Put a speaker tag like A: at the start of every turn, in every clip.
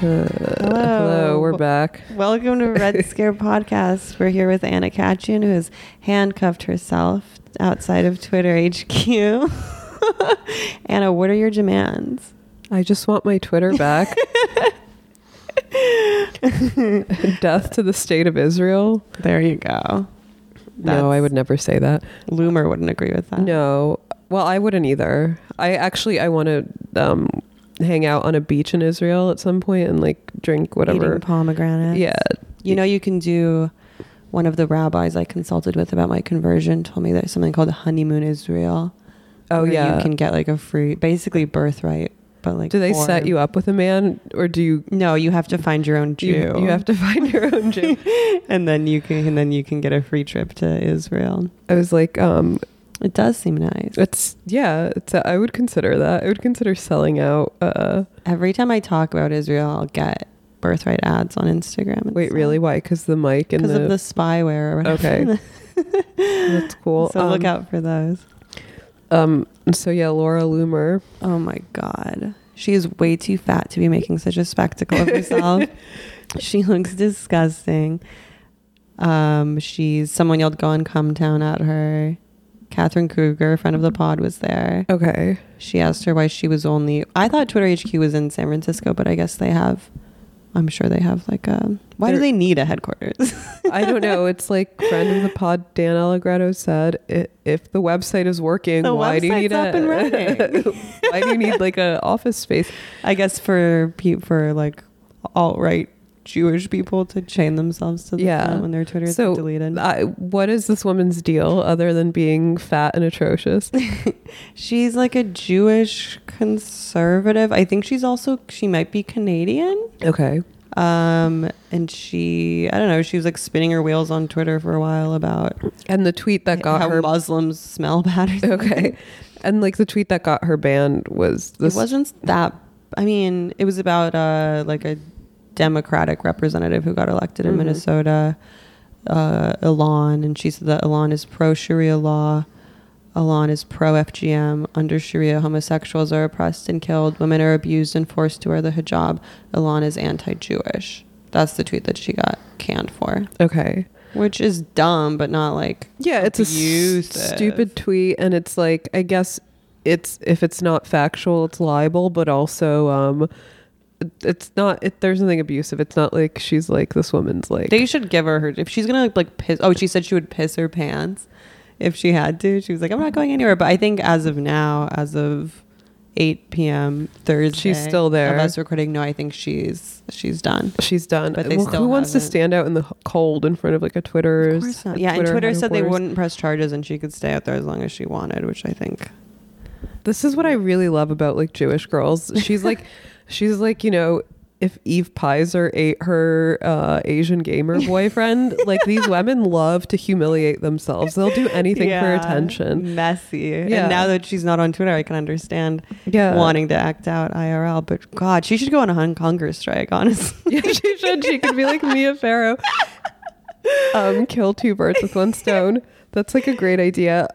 A: Hello, we're back.
B: Welcome to Red Scare Podcast. We're here with Anna Katchen, who has handcuffed herself outside of Twitter HQ. Anna, what are your demands?
A: I just want my Twitter back. Death to the state of Israel.
B: There you go.
A: No, I would never say that.
B: Loomer wouldn't agree with that.
A: No. Well, I wouldn't either. I want to hang out on a beach in Israel at some point and like drink whatever.
B: Eating pomegranates.
A: Yeah.
B: You know, you can do, one of the rabbis I consulted with about my conversion told me there's something called honeymoon Israel.
A: Oh, yeah.
B: You can get like a free, basically birthright. But like,
A: do they set you up with a man, or do you?
B: No, you have to find your own Jew.
A: You have to find your own Jew,
B: and then you can get a free trip to Israel.
A: I was like,
B: it does seem nice.
A: I would consider that. I would consider selling out.
B: Every time I talk about Israel, I'll get birthright ads on Instagram.
A: Wait, really? Why? Because the mic and
B: because of the spyware or whatever.
A: Okay, that's cool.
B: So look out for those.
A: So yeah, Laura Loomer.
B: Oh my God. She is way too fat to be making such a spectacle of herself. She looks disgusting. Someone yelled "Go and Come Town" at her. Catherine Kruger, a friend of the pod, was there.
A: Okay.
B: She asked her why she was I thought Twitter HQ was in San Francisco, but I guess I'm sure they have like why do they need a headquarters?
A: I don't know. It's like friend of the pod, Dan Allegretto said, if the website is working, why do you need
B: up and running.
A: Why do you need like an office space?
B: I guess for like alt-right Jewish people to chain themselves to the phone when their Twitter is deleted.
A: What is this woman's deal other than being fat and atrocious?
B: She's like a Jewish conservative. I think she might be Canadian.
A: Okay.
B: And I don't know, she was like spinning her wheels on Twitter for a while about
A: and the tweet that got
B: how
A: her
B: Muslims smell bad.
A: Okay. And like the tweet that got her banned was this.
B: It wasn't that. I mean, it was about like a Democratic representative who got elected in Minnesota, Elan, and she said that Elan is pro Sharia law. Elan is pro FGM. Under Sharia, homosexuals are oppressed and killed. Women are abused and forced to wear the hijab. Elan is anti-Jewish. That's the tweet that she got canned for.
A: Okay.
B: Which is dumb, but not like
A: it's
B: abusive.
A: A stupid tweet, and it's like, I guess if it's not factual, it's libel, but also it's not. There's nothing abusive. It's not like she's like, this woman's like.
B: They should give her if she's gonna like piss. Oh, she said she would piss her pants if she had to. She was like, I'm not going anywhere. But I think as of now, as of 8 p.m. Thursday,
A: she's still there.
B: Of us recording. No, I think she's done.
A: She's done.
B: But who
A: wants to stand out in the cold in front of like a Twitter's?
B: Of course not. Yeah, and Twitter said they wouldn't press charges and she could stay out there as long as she wanted, which I think.
A: This is what I really love about like Jewish girls. She's like, you know, if Eve Pizer ate her Asian gamer boyfriend, like these women love to humiliate themselves. They'll do anything for attention.
B: Messy. Yeah. And now that she's not on Twitter, I can understand wanting to act out IRL. But God, she should go on a hunger strike, honestly.
A: Yeah, she should. She could be like Mia Farrow. Kill two birds with one stone. That's like a great idea.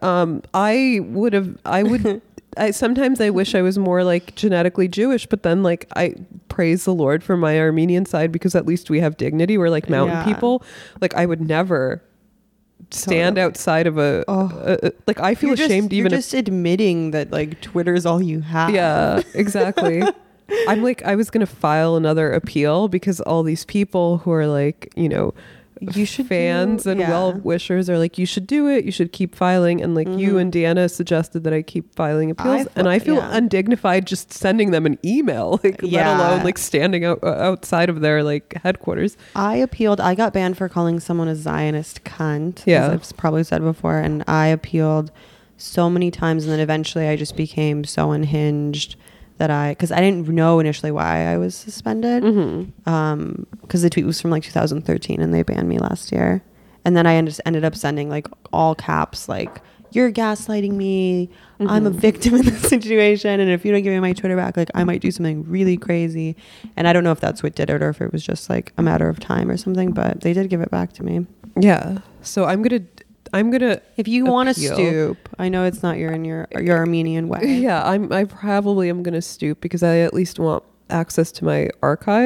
A: Sometimes I wish I was more like genetically Jewish, but then like I praise the Lord for my Armenian side because at least we have dignity. We're like mountain people. Like I would never stand outside of like I feel ashamed even
B: you're just admitting that like Twitter is all you have.
A: Yeah, exactly. I'm like, I was going to file another appeal because all these people who are like, you know,
B: you should
A: fans and well-wishers are like, you should do it, you should keep filing, and like you and Deanna suggested that I keep filing appeals, and I feel undignified just sending them an email, like let alone like standing outside of their like headquarters.
B: I appealed. I got banned for calling someone a Zionist cunt, as I've probably said before, and I appealed so many times, and then eventually I just became so unhinged that because I didn't know initially why I was suspended, because the tweet was from like 2013 and they banned me last year, and then I just ended up sending like all caps like, you're gaslighting me, I'm a victim in this situation, and if you don't give me my Twitter back, like I might do something really crazy. And I don't know if that's what did it or if it was just like a matter of time or something, but they did give it back to me.
A: So I'm gonna
B: if you want to stoop, I know it's not your Armenian way.
A: I probably am gonna stoop because I at least want access to my archive.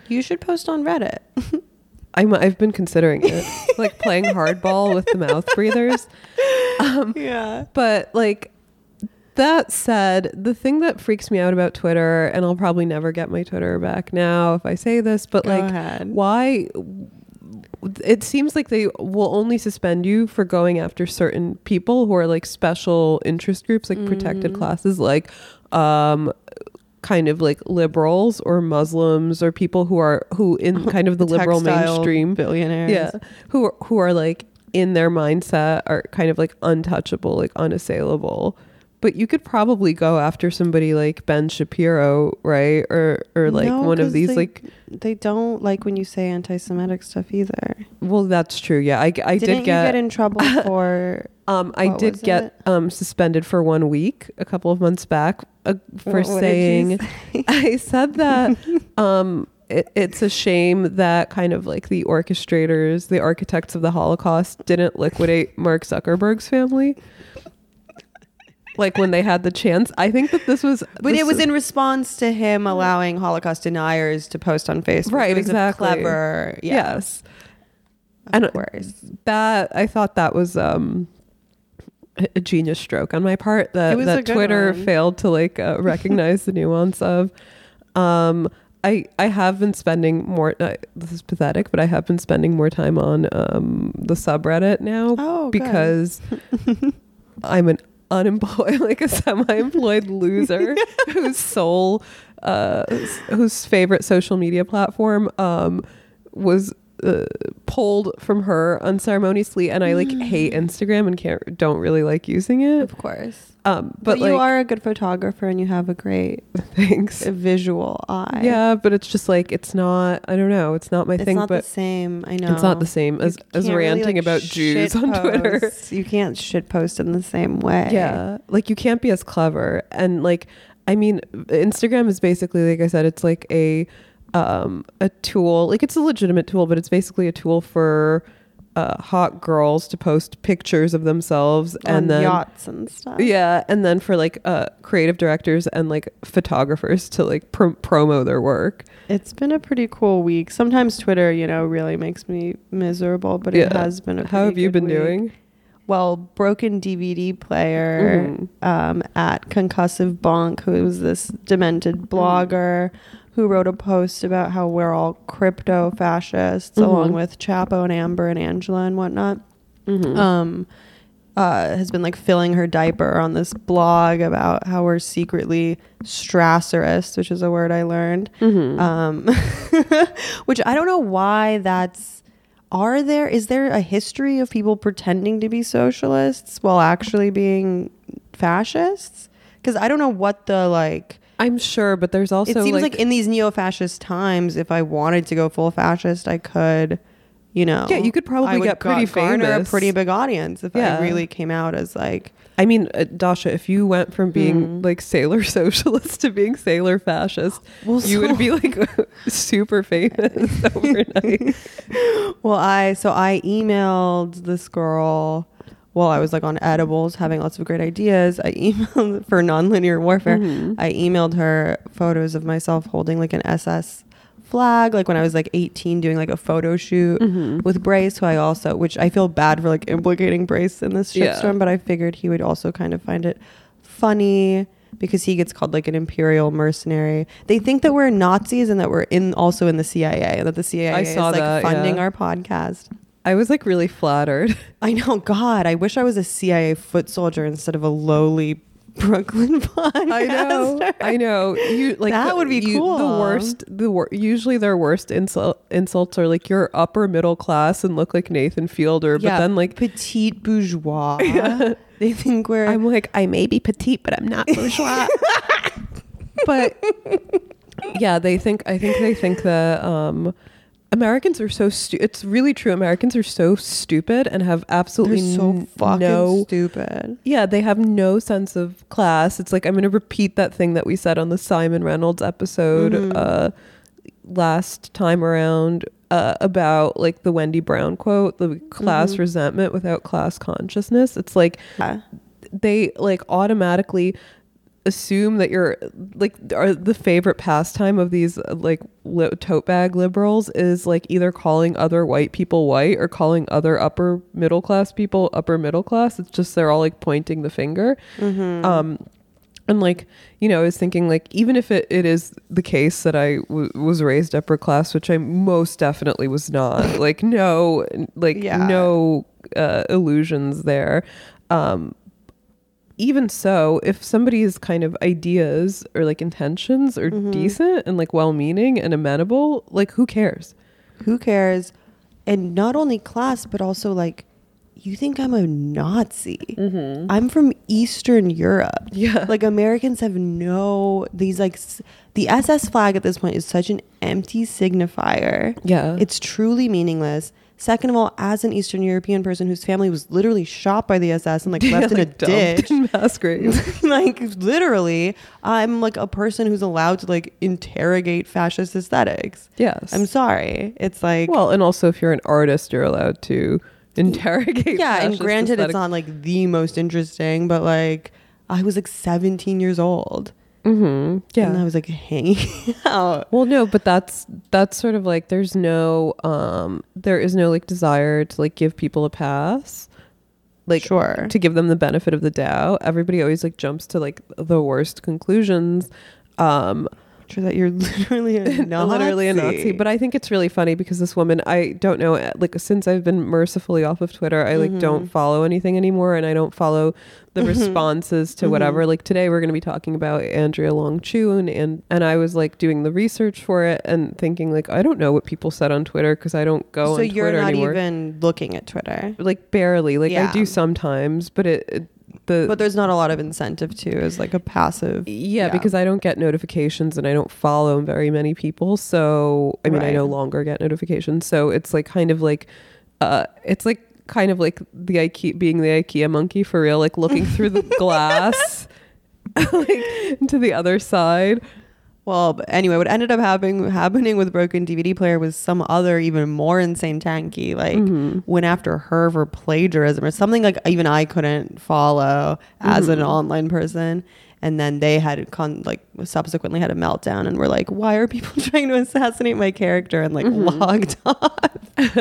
B: You should post on Reddit.
A: I've been considering it, like playing hardball with the mouth breathers.
B: Yeah.
A: But like, that said, the thing that freaks me out about Twitter, and I'll probably never get my Twitter back now if I say this, but
B: Go ahead.
A: why? It seems like they will only suspend you for going after certain people who are like special interest groups, like protected classes, like kind of like liberals or Muslims or people who in kind of the liberal mainstream
B: billionaires.
A: Yeah. Who are like in their mindset are kind of like untouchable, like unassailable. But you could probably go after somebody like Ben Shapiro, right? Or like one of these
B: they don't like when you say anti-Semitic stuff either.
A: Well, that's true. Yeah. I did
B: you get in trouble for
A: I did get suspended for 1 week a couple of months back for saying I said that it's a shame that kind of like the orchestrators, the architects of the Holocaust didn't liquidate Mark Zuckerberg's family. Like when they had the chance. I think that this was...
B: But it was in response to him allowing Holocaust deniers to post on Facebook.
A: Right,
B: it was
A: exactly.
B: Clever...
A: Yes.
B: Of course.
A: I thought that was a genius stroke on my part that Twitter failed to like recognize the nuance of. I have been spending more... this is pathetic, but I have been spending more time on the subreddit now because I'm an unemployed, like a semi-employed loser whose favorite social media platform was pulled from her unceremoniously, and I like hate Instagram and don't really like using it.
B: Of course.
A: But
B: you are a good photographer and you have a great visual eye.
A: Yeah, but it's just like it's not. I don't know. It's not my thing.
B: It's not
A: but
B: the same. I know
A: it's not the same as ranting about Jews on Twitter.
B: You can't shit post in the same way.
A: Yeah, like you can't be as clever. And like, I mean, Instagram is basically, like I said, it's like a tool. Like it's a legitimate tool, but it's basically a tool for hot girls to post pictures of themselves
B: on
A: and then
B: yachts and stuff.
A: Yeah, and then for like creative directors and like photographers to like promo their work.
B: It's been a pretty cool week. Sometimes Twitter, really makes me miserable, but it has been a pretty
A: How have you been
B: week.
A: doing?
B: Well, Broken DVD Player at Concussive Bonk, who was this demented blogger who wrote a post about how we're all crypto fascists, along with Chapo and Amber and Angela and whatnot. Has been like filling her diaper on this blog about how we're secretly Strasserists, which is a word I learned. Which I don't know why that's... Is there a history of people pretending to be socialists while actually being fascists? Because I don't know what the like...
A: I'm sure, but there's also...
B: It seems like in these neo-fascist times, if I wanted to go full fascist, I could,
A: Yeah, you could probably get pretty famous.
B: A pretty big audience if I really came out as like...
A: I mean, Dasha, if you went from being like sailor socialist to being sailor fascist, you would be like super famous overnight.
B: Well, I emailed this girl while I was like on edibles, having lots of great ideas. I emailed for nonlinear warfare. I emailed her photos of myself holding like an SS flag, like when I was like 18, doing like a photo shoot with Brace, which I feel bad for like implicating Brace in this shitstorm, but I figured he would also kind of find it funny because he gets called like an imperial mercenary. They think that we're Nazis and that we're also in the CIA, and that the CIA is like funding our podcast.
A: I was like really flattered.
B: I know. God, I wish I was a CIA foot soldier instead of a lowly Brooklyn podcaster.
A: I know. You like
B: that would be cool.
A: Usually their worst insults are like you're upper middle class and look like Nathan Fielder, but then like
B: petite bourgeois. Yeah. They think
A: I'm like, I may be petite, but I'm not bourgeois. But yeah, I think that Americans are so it's really true. Americans are so stupid and have absolutely
B: stupid.
A: Yeah, they have no sense of class. It's like, I'm going to repeat that thing that we said on the Simon Reynolds episode last time around about like the Wendy Brown quote, the class resentment without class consciousness. It's like they like automatically assume that you're like, are the favorite pastime of these like tote bag liberals is like either calling other white people white or calling other upper middle class people upper middle class. It's just they're all like pointing the finger. And like, you know, I was thinking like, even if it is the case that I was raised upper class, which I most definitely was not, like no illusions there. Even so, if somebody's kind of ideas or like intentions are decent and like well-meaning and amenable, like who cares?
B: Who cares? And not only class, but also like, you think I'm a Nazi? I'm from Eastern Europe.
A: Yeah.
B: Like Americans have these like, the SS flag at this point is such an empty signifier.
A: Yeah.
B: It's truly meaningless. Second of all, as an Eastern European person whose family was literally shot by the SS and like left in a ditch,
A: in mass graves.
B: like literally, I'm like a person who's allowed to like interrogate fascist aesthetics.
A: Yes.
B: I'm sorry. It's like,
A: well, and also if you're an artist, you're allowed to interrogate.
B: Yeah, and granted,
A: aesthetics.
B: it's not like the most interesting, but like I was like 17 years old.
A: Yeah,
B: and I was like hanging out.
A: Well, no, but that's sort of like there is no like desire to like give people a pass, like
B: sure,
A: to give them the benefit of the doubt. Everybody always like jumps to like the worst conclusions.
B: Sure that you're literally a Nazi.
A: But I think it's really funny because this woman, I don't know, like since I've been mercifully off of Twitter, I like don't follow anything anymore, and I don't follow the responses to whatever. Like today we're going to be talking about Andrea Long Chu, and I was like doing the research for it and thinking like, I don't know what people said on Twitter because I don't go on Twitter anymore. So you're not
B: even looking at Twitter?
A: Like barely. Like I do sometimes, but but
B: there's not a lot of incentive to as like a passive.
A: Yeah, because I don't get notifications and I don't follow very many people. So I mean, I no longer get notifications. So it's like kind of like the IKEA being the IKEA monkey for real, like looking through the glass like to the other side.
B: Well, but anyway, what ended up happening with Broken DVD Player was some other even more insane tanky, like went after her for plagiarism or something like even I couldn't follow as an online person. And then they had subsequently had a meltdown and were like, why are people trying to assassinate my character, and like logged off.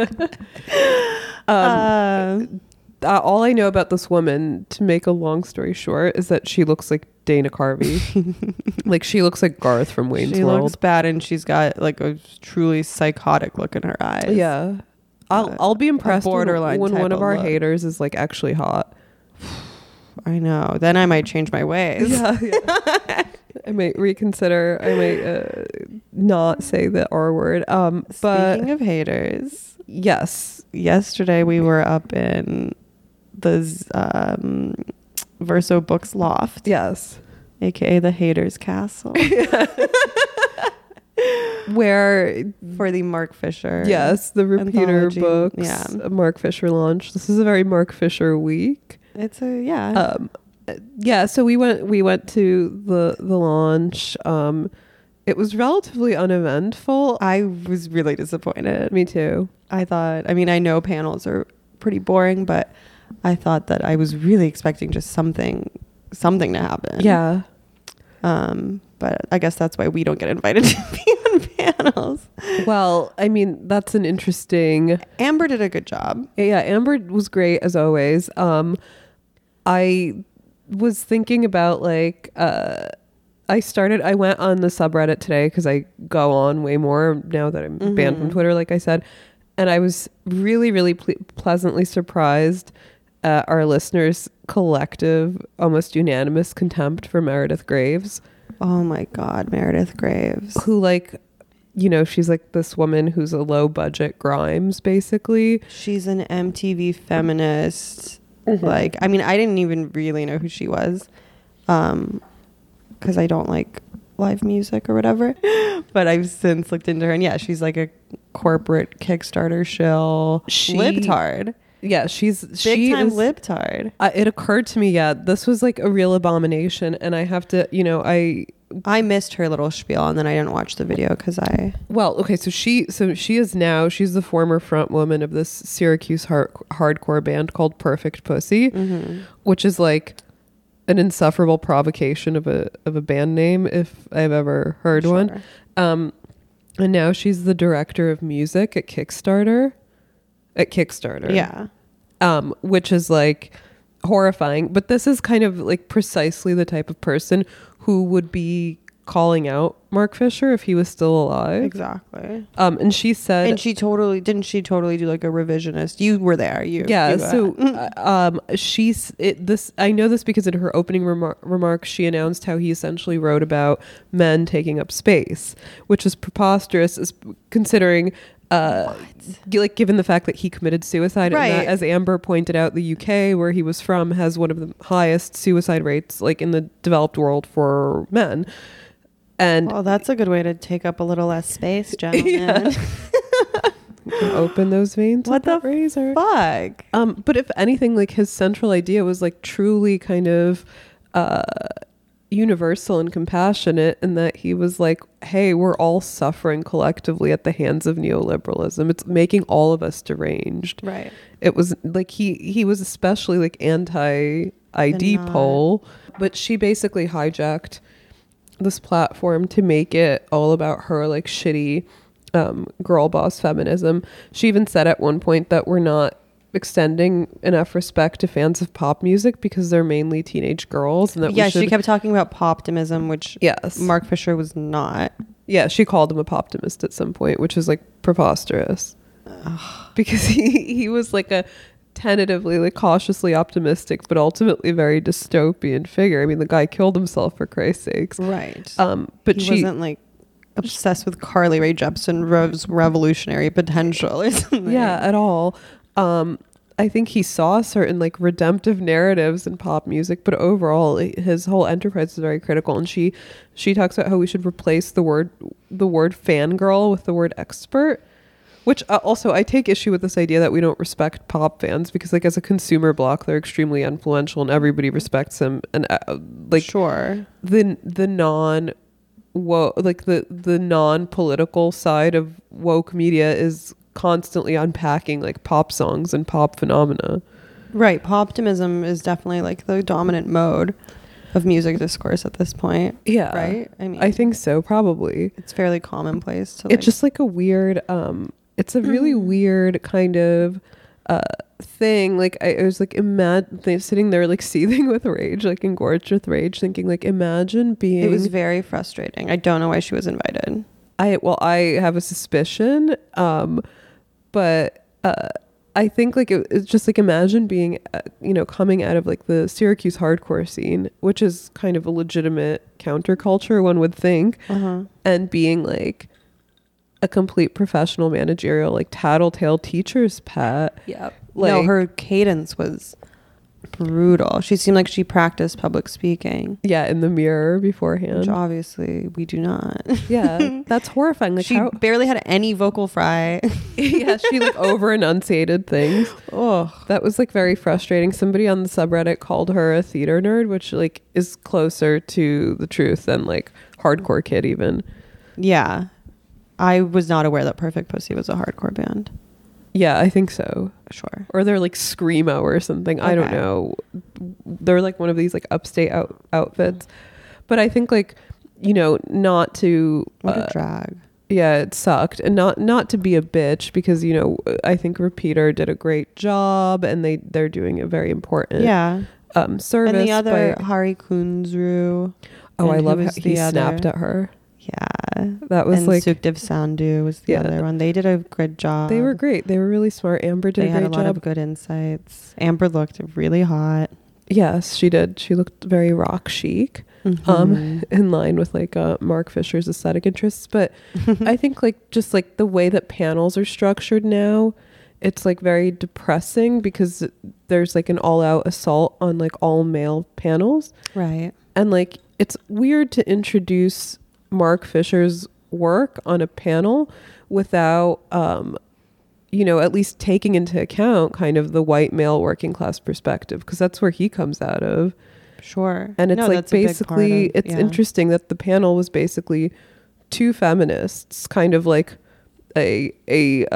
A: All I know about this woman, to make a long story short, is that she looks like Dana Carvey. Like she looks like Garth from Wayne's World. She looks
B: bad, and she's got like a truly psychotic look in her eyes.
A: Yeah. I'll be impressed when one of our haters is like actually hot.
B: I know. Then I might change my ways.
A: Yeah. I might reconsider. I might not say the R word.
B: Speaking of haters,
A: yes.
B: Yesterday we were up in the Verso Books loft.
A: Yes.
B: AKA the Haters Castle.
A: Where
B: for the Mark Fisher.
A: Yes, the Repeater Books.
B: Yeah.
A: Mark Fisher launch. This is a very Mark Fisher week.
B: It's
A: so we went to the launch. It was relatively uneventful.
B: I was really disappointed.
A: Me too.
B: I know panels are pretty boring, but I thought that I was really expecting just something to happen.
A: Yeah.
B: But I guess that's why we don't get invited to be on panels.
A: Well, I mean, that's an interesting...
B: Amber did a good job.
A: Yeah, Amber was great as always. I was thinking about like... I went on the subreddit today because I go on way more now that I'm banned from Twitter, like I said. And I was really, really pleasantly surprised at our listeners' collective, almost unanimous contempt for Meredith Graves.
B: Oh my God, Meredith Graves.
A: Who she's like this woman who's a low budget Grimes, basically.
B: She's an MTV feminist. I didn't even really know who she was. Because I don't like live music or whatever. But I've since looked into her, and she's like a corporate Kickstarter shill. Libtard.
A: Yeah, she's
B: big time libtard.
A: It occurred to me, this was like a real abomination, and I have to, I
B: missed her little spiel, and then I didn't watch the video because
A: so she is now, she's the former front woman of this Syracuse hardcore band called Perfect Pussy, which is like an insufferable provocation of a band name if I've ever heard one. And now she's the director of music at Kickstarter.
B: Yeah.
A: Which is like horrifying. But this is kind of like precisely the type of person who would be calling out Mark Fisher if he was still alive.
B: Exactly.
A: And she said,
B: and she totally do like a revisionist. You were there.
A: I know this because in her opening remarks she announced how he essentially wrote about men taking up space, which is preposterous, considering like given the fact that he committed suicide, right. And that, as Amber pointed out, the UK where he was from has one of the highest suicide rates like in the developed world for men. And
B: well, that's a good way to take up a little less space, gentlemen.
A: Open those veins.
B: What the razor? Fuck.
A: But if anything, like his central idea was like truly kind of universal and compassionate, in that he was like, hey, we're all suffering collectively at the hands of neoliberalism. It's making all of us deranged.
B: Right.
A: It was like he was especially like anti-ID poll, but she basically hijacked this platform to make it all about her like shitty girl boss feminism. She even said at one point that we're not extending enough respect to fans of pop music because they're mainly teenage girls, and that
B: she kept talking about poptimism, which Mark Fisher was not.
A: Yeah, she called him a poptimist at some point, which is like preposterous. Ugh. Because he was like a tentatively like cautiously optimistic but ultimately very dystopian figure. I mean, the guy killed himself, for Christ's sakes.
B: Right.
A: But
B: he wasn't like obsessed with Carly Rae Jepsen's revolutionary potential or something.
A: Yeah, at all. I think he saw certain like redemptive narratives in pop music, but overall his whole enterprise is very critical. And she talks about how we should replace the word fangirl with the word expert. Which also, I take issue with this idea that we don't respect pop fans, because like as a consumer block, they're extremely influential and everybody respects them. And like
B: sure,
A: the non-political side of woke media is constantly unpacking like pop songs and pop phenomena.
B: Right, poptimism is definitely like the dominant mode of music discourse at this point.
A: Yeah,
B: right. I mean,
A: I think so. Probably
B: it's fairly commonplace to.
A: It's just like a weird. It's a really weird kind of thing. Like I was like sitting there like seething with rage, like engorged with rage, thinking like, imagine being.
B: It was very frustrating. I don't know why she was invited.
A: I have a suspicion, but I think like it's just like, imagine being coming out of like the Syracuse hardcore scene, which is kind of a legitimate counterculture, one would think, and being like a complete professional managerial like tattletale teacher's pet.
B: Yeah. Like, no, her cadence was brutal. She seemed like she practiced public speaking.
A: Yeah, in the mirror beforehand.
B: Which obviously we do not.
A: Yeah, that's horrifying. Like
B: she barely had any vocal fry.
A: Yeah, she like over enunciated things. Oh, that was like very frustrating. Somebody on the subreddit called her a theater nerd, which like is closer to the truth than like hardcore kid even.
B: Yeah. I was not aware that Perfect Pussy was a hardcore band.
A: Yeah, I think so.
B: Sure.
A: Or they're like Screamo or something. Okay. I don't know. They're like one of these like upstate outfits. But I think like, not to...
B: What a drag.
A: Yeah, it sucked. And not to be a bitch, because, I think Repeater did a great job and they're doing a very important service.
B: And the other, Hari Kunzru.
A: Oh, I love how he snapped at her.
B: Yeah,
A: that was
B: and
A: like
B: Sukhdev Sandhu was the other one. They did a good job.
A: They were great. They were really smart. Amber did a great job. They had a lot
B: of good insights. Amber looked really hot.
A: Yes, she did. She looked very rock chic, in line with like Mark Fisher's aesthetic interests. But I think like just like the way that panels are structured now, it's like very depressing, because there's like an all-out assault on like all male panels.
B: Right.
A: And like it's weird to introduce Mark Fisher's work on a panel without at least taking into account kind of the white male working class perspective, because that's where he comes out of.
B: Sure.
A: And it's like basically interesting that the panel was basically two feminists, kind of like a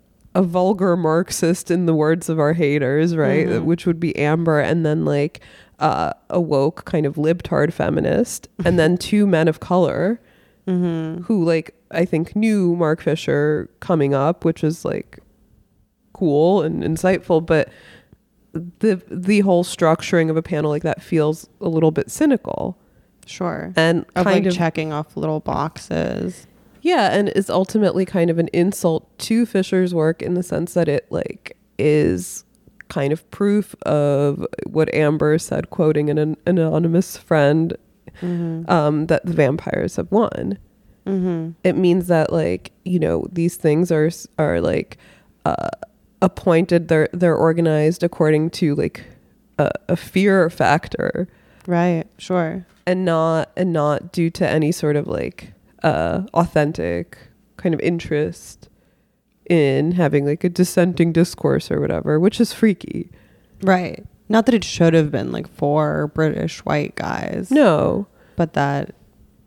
A: vulgar Marxist in the words of our haters, right? Which would be Amber, and then like a woke kind of libtard feminist, and then two men of color who like I think knew Mark Fisher coming up, which was like cool and insightful, but the whole structuring of a panel like that feels a little bit cynical.
B: Sure.
A: And
B: of
A: kind
B: like
A: of
B: checking off little boxes.
A: Yeah, and is ultimately kind of an insult to Fisher's work in the sense that it like is kind of proof of what Amber said, quoting an anonymous friend, that the vampires have won. It means that like, you know, these things are like appointed, they're organized according to like a fear factor,
B: right? Sure.
A: And not due to any sort of like authentic kind of interest in having like a dissenting discourse or whatever, which is freaky.
B: Right. Not that it should have been like 4 British white guys.
A: No.
B: But that,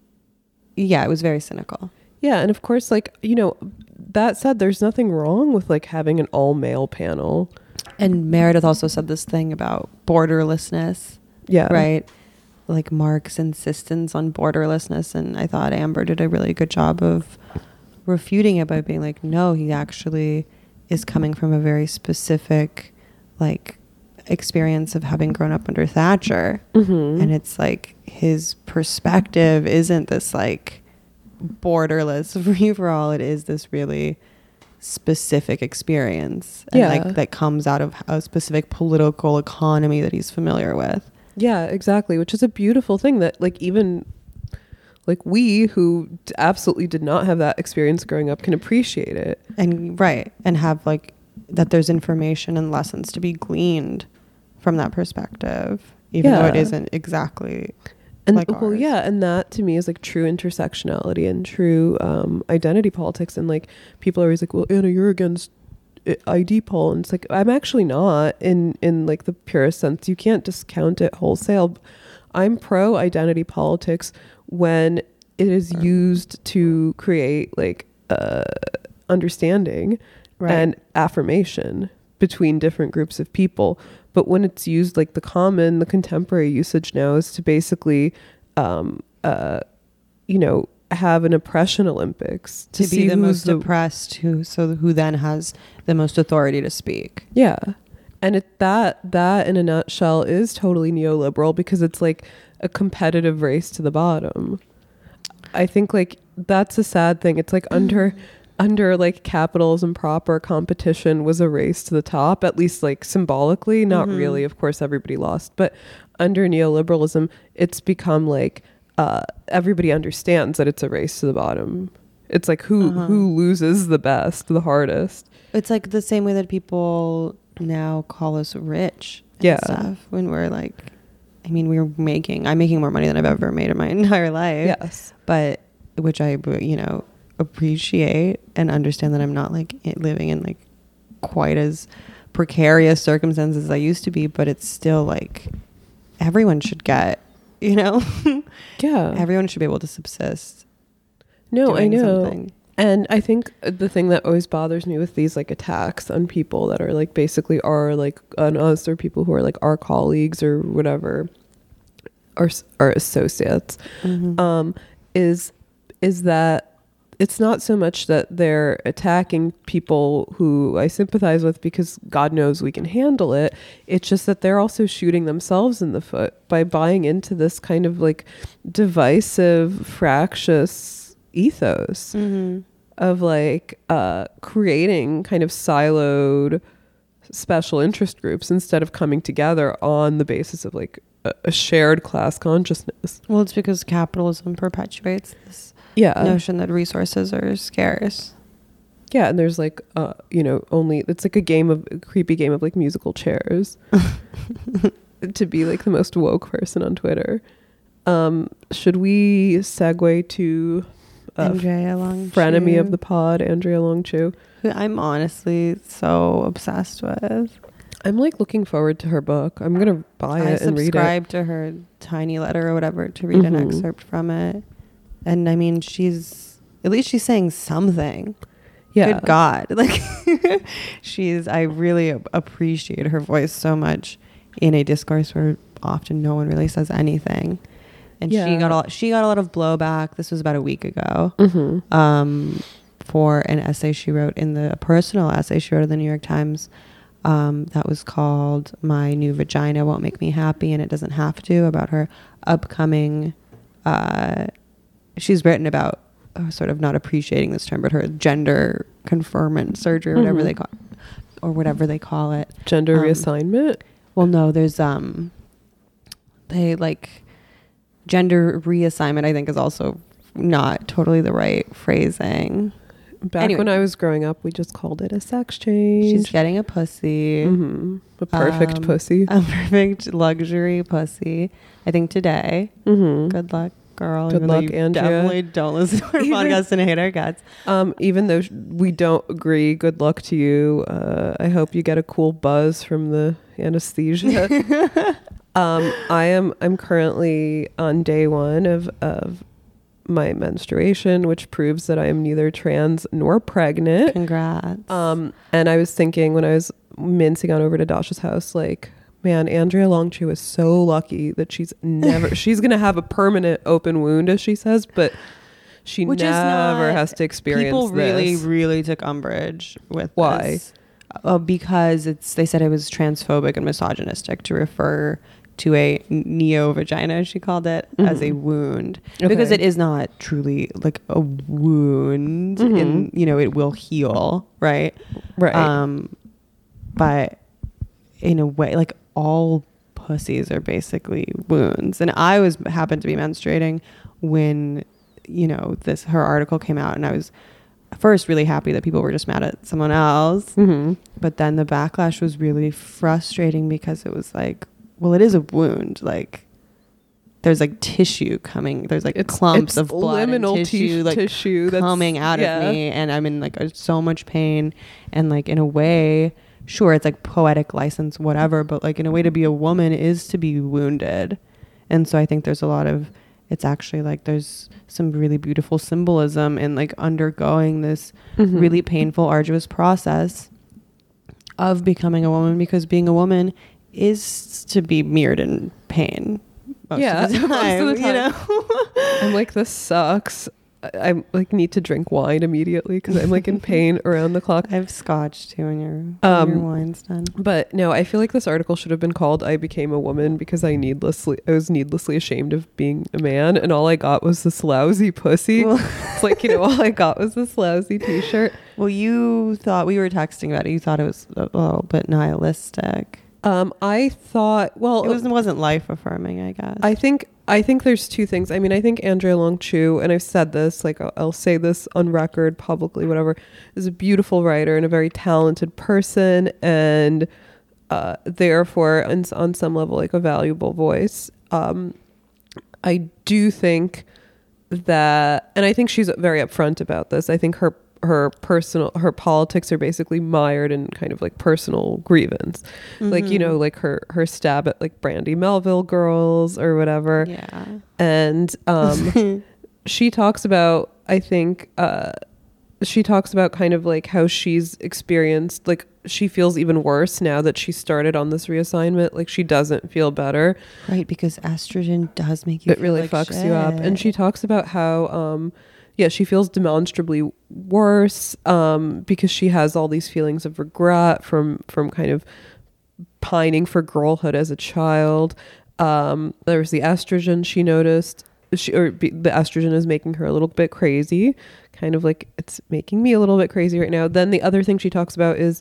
B: yeah, it was very cynical.
A: Yeah. And of course, like, you know, that said, there's nothing wrong with like having an all male panel.
B: And Meredith also said this thing about borderlessness.
A: Yeah.
B: Right. Like Mark's insistence on borderlessness. And I thought Amber did a really good job of refuting it by being like, no, he actually is coming from a very specific like experience of having grown up under Thatcher. And it's like his perspective isn't this like borderless free for all. It is this really specific experience, and like that comes out of a specific political economy that he's familiar with.
A: Yeah, exactly. Which is a beautiful thing that like even like we who absolutely did not have that experience growing up can appreciate it. And
B: right. And have like that there's information and lessons to be gleaned from that perspective, even though it isn't exactly like ours.
A: Well, yeah. And that to me is like true intersectionality and true identity politics. And like people are always like, well, Anna, you're against ID poll. And it's like, I'm actually not in like the purest sense. You can't discount it wholesale. I'm pro identity politics when it is used to create like understanding and affirmation between different groups of people. But when it's used like the contemporary usage now is to basically, you know, have an oppression Olympics
B: to be the most oppressed who then has the most authority to speak.
A: Yeah. And that in a nutshell is totally neoliberal because it's like a competitive race to the bottom. I think like that's a sad thing. It's like under like capitalism proper, competition was a race to the top, at least like symbolically, not really. Of course, everybody lost. But under neoliberalism, it's become like everybody understands that it's a race to the bottom. It's like who loses the best, the hardest.
B: It's like the same way that people now call us rich and stuff when we're like, I mean, I'm making more money than I've ever made in my entire life.
A: Yes.
B: But which I, you know, appreciate and understand that I'm not like living in like quite as precarious circumstances as I used to be, but it's still like everyone should get, you know, everyone should be able to subsist.
A: No, I know. Something. And I think the thing that always bothers me with these like attacks on people that are like basically are like on us or people who are like our colleagues or whatever, our associates, is that it's not so much that they're attacking people who I sympathize with because God knows we can handle it. It's just that they're also shooting themselves in the foot by buying into this kind of like divisive, fractious ethos of like creating kind of siloed special interest groups instead of coming together on the basis of like a shared class consciousness.
B: Well, it's because capitalism perpetuates this notion that resources are scarce.
A: Yeah, and there's like you know, only it's like a creepy game of like musical chairs to be like the most woke person on Twitter. Should we segue to
B: Andrea Long-Chu,
A: frenemy of the pod, Andrea Long-Chu,
B: who I'm honestly so obsessed with.
A: I'm like looking forward to her book. I'm gonna buy it and read it. I subscribed
B: to her tiny letter or whatever to read an excerpt from it. And I mean, at least she's saying something. Yeah. Good God. Like I really appreciate her voice so much in a discourse where often no one really says anything. And she got a lot of blowback. This was about a week ago. For an essay she wrote a personal essay she wrote in the New York Times. That was called "My New Vagina Won't Make Me Happy," and it doesn't have to, about her upcoming, she's written about sort of not appreciating this term, but her gender conferment surgery, or whatever they call it.
A: Gender reassignment?
B: Well, no, there's, gender reassignment, I think, is also not totally the right phrasing.
A: Back when I was growing up, we just called it a sex change.
B: She's getting a pussy.
A: A perfect pussy.
B: A perfect luxury pussy. I think today. Good luck, girl.
A: Good luck, Andrea.
B: Definitely don't listen to our podcast and hate our guts.
A: Even though we don't agree, good luck to you. I hope you get a cool buzz from the anesthesia. I'm currently on day 1 of my menstruation, which proves that I am neither trans nor pregnant.
B: Congrats.
A: And I was thinking when I was mincing on over to Dasha's house, like, man, Andrea Longchu is so lucky that she's gonna have a permanent open wound, as she says, but she never has to experience
B: people
A: this.
B: really took umbrage with
A: why
B: this. Because they said it was transphobic and misogynistic to refer to a neo-vagina, as she called it, as a wound. Okay. Because it is not truly like a wound, and it will heal, right?
A: Right.
B: But in a way, like, all pussies are basically wounds. And I happened to be menstruating when, her article came out, and I was first really happy that people were just mad at someone else. But then the backlash was really frustrating, because it was like, well, it is a wound. Like, there's like tissue coming. There's like clumps of blood and tissue, tissue coming out of me, and I'm in like so much pain. And like, in a way, sure, it's like poetic license, whatever, but like, in a way, to be a woman is to be wounded. And so I think there's it's actually like there's some really beautiful symbolism in like undergoing this really painful, arduous process of becoming a woman, because being a woman is to be mirrored in pain most of the time.
A: I'm like, this sucks. I like need to drink wine immediately because I'm like in pain around the clock.
B: I have scotch too when your wine's done.
A: But no, I feel like this article should have been called "I Became a Woman" because I was needlessly ashamed of being a man, and all I got was this lousy pussy. It's like, all I got was this lousy t-shirt.
B: Well, you thought, we were texting about it, you thought it was a little bit nihilistic.
A: I thought,
B: it wasn't life affirming, I guess.
A: I think there's two things. I mean, I think Andrea Longchu, and I've said this, like I'll say this on record, publicly, whatever, is a beautiful writer and a very talented person, and therefore, on some level, like a valuable voice. I do think that, and I think she's very upfront about this. I think her politics are basically mired in kind of like personal grievance, like like her stab at like Brandy Melville girls or whatever. And she talks about, I think she talks about kind of like how she's experienced, like she feels even worse now that she started on this reassignment. Like she doesn't feel better,
B: right? Because estrogen does make you,
A: it really like fucks shit. You up. And she talks about how she feels demonstrably worse because she has all these feelings of regret from kind of pining for girlhood as a child. There was the estrogen she noticed. The estrogen is making her a little bit crazy, kind of like it's making me a little bit crazy right now. Then the other thing she talks about is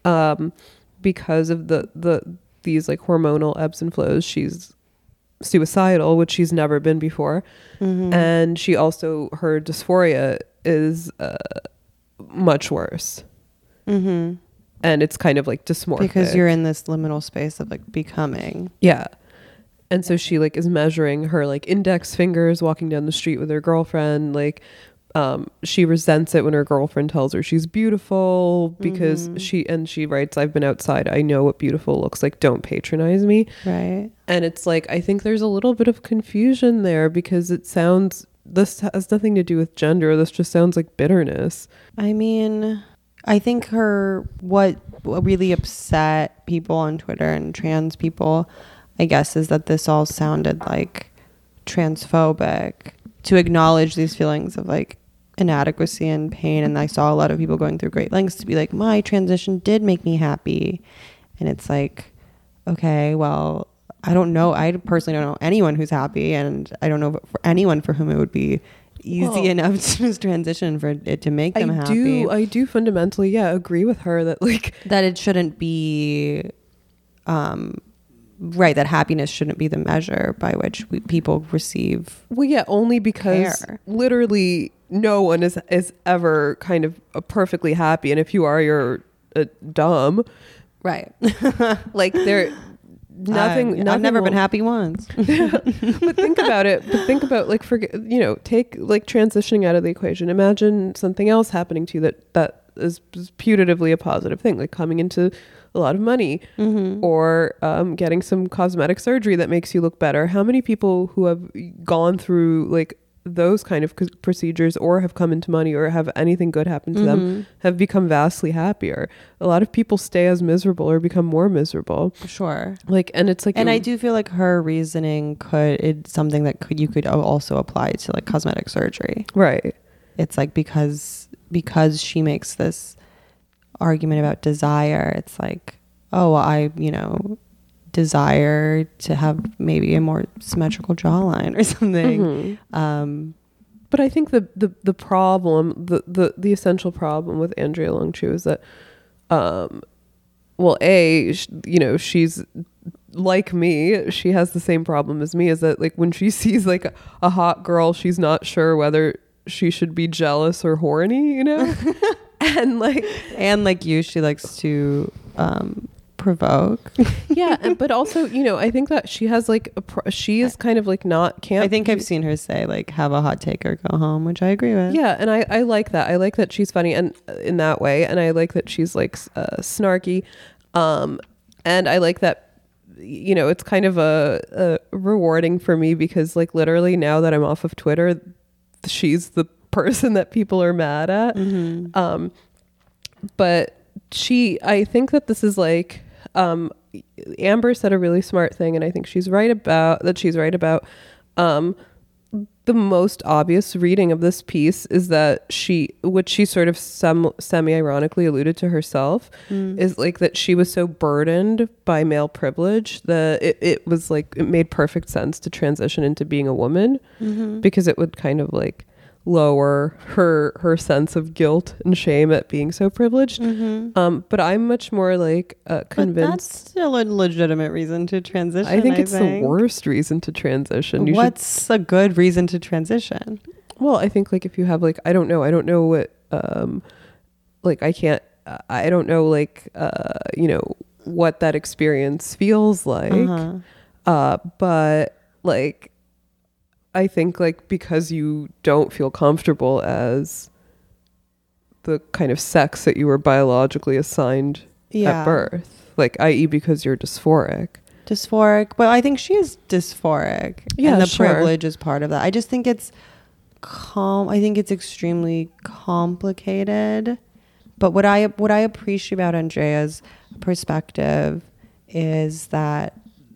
A: because of these like hormonal ebbs and flows, she's suicidal, which she's never been before. And she also, her dysphoria is much worse. And it's kind of like dysmorphic.
B: Because you're in this liminal space of like becoming.
A: Yeah. And so she like is measuring her like index fingers walking down the street with her girlfriend. Like she resents it when her girlfriend tells her she's beautiful because she writes, "I've been outside. I know what beautiful looks like. Don't patronize me."
B: Right.
A: And it's like, I think there's a little bit of confusion there because this has nothing to do with gender. This just sounds like bitterness.
B: I mean, I think what really upset people on Twitter and trans people, I guess, is that this all sounded like transphobic to acknowledge these feelings of like inadequacy and pain. And I saw a lot of people going through great lengths to be like, my transition did make me happy. And it's like, okay, well, I don't know. I personally don't know anyone who's happy, and I don't know for anyone for whom it would be easy enough to just transition for it to make them happy.
A: I do fundamentally, agree with her that like
B: that it shouldn't be, right. That happiness shouldn't be the measure by which people receive.
A: Well, yeah, only because literally no one is ever kind of perfectly happy, and if you are, you're dumb,
B: right?
A: Like they're. Nothing
B: I've never been happy once.
A: But think about it. But think about like take like transitioning out of the equation. Imagine something else happening to you that is putatively a positive thing, like coming into a lot of money, or getting some cosmetic surgery that makes you look better. How many people who have gone through like those kind of procedures or have come into money or have anything good happen to them have become vastly happier? A lot of people stay as miserable or become more miserable.
B: Sure.
A: Like, and it's like,
B: and I do feel like her reasoning it's something that you could also apply to like cosmetic surgery.
A: Right.
B: It's like, because she makes this argument about desire, it's like, oh, I desire to have maybe a more symmetrical jawline or something.
A: But I think the problem, the essential problem with Andrea Long Chu is that, she's like me. She has the same problem as me, is that like when she sees like a hot girl, she's not sure whether she should be jealous or horny, and like
B: you, she likes to provoke.
A: But also, I think that she has like she is kind of like not campy.
B: I think I've seen her say like, have a hot take or go home, which I agree with.
A: And I like that. I like that she's funny and in that way, and I like that she's like snarky, and I like that it's kind of a rewarding for me, because like literally now that I'm off of Twitter, she's the person that people are mad at. But I think that this is like, Amber said a really smart thing, and I think she's right about the most obvious reading of this piece is that which she sort of semi-ironically alluded to herself, is like that she was so burdened by male privilege that it was like, it made perfect sense to transition into being a woman, because it would kind of like lower her sense of guilt and shame at being so privileged. But I'm much more like convinced. But
B: that's still a legitimate reason to transition.
A: I think it's the worst reason to transition.
B: What's a good reason to transition?
A: Well, I think like if you have like, I don't know what like I don't know like what that experience feels like, but like I think like because you don't feel comfortable as the kind of sex that you were biologically assigned at birth, like i.e. because you're dysphoric.
B: Well, I think she is dysphoric, and the privilege is part of that. I just think it's I think it's extremely complicated. But what I appreciate about Andrea's perspective is that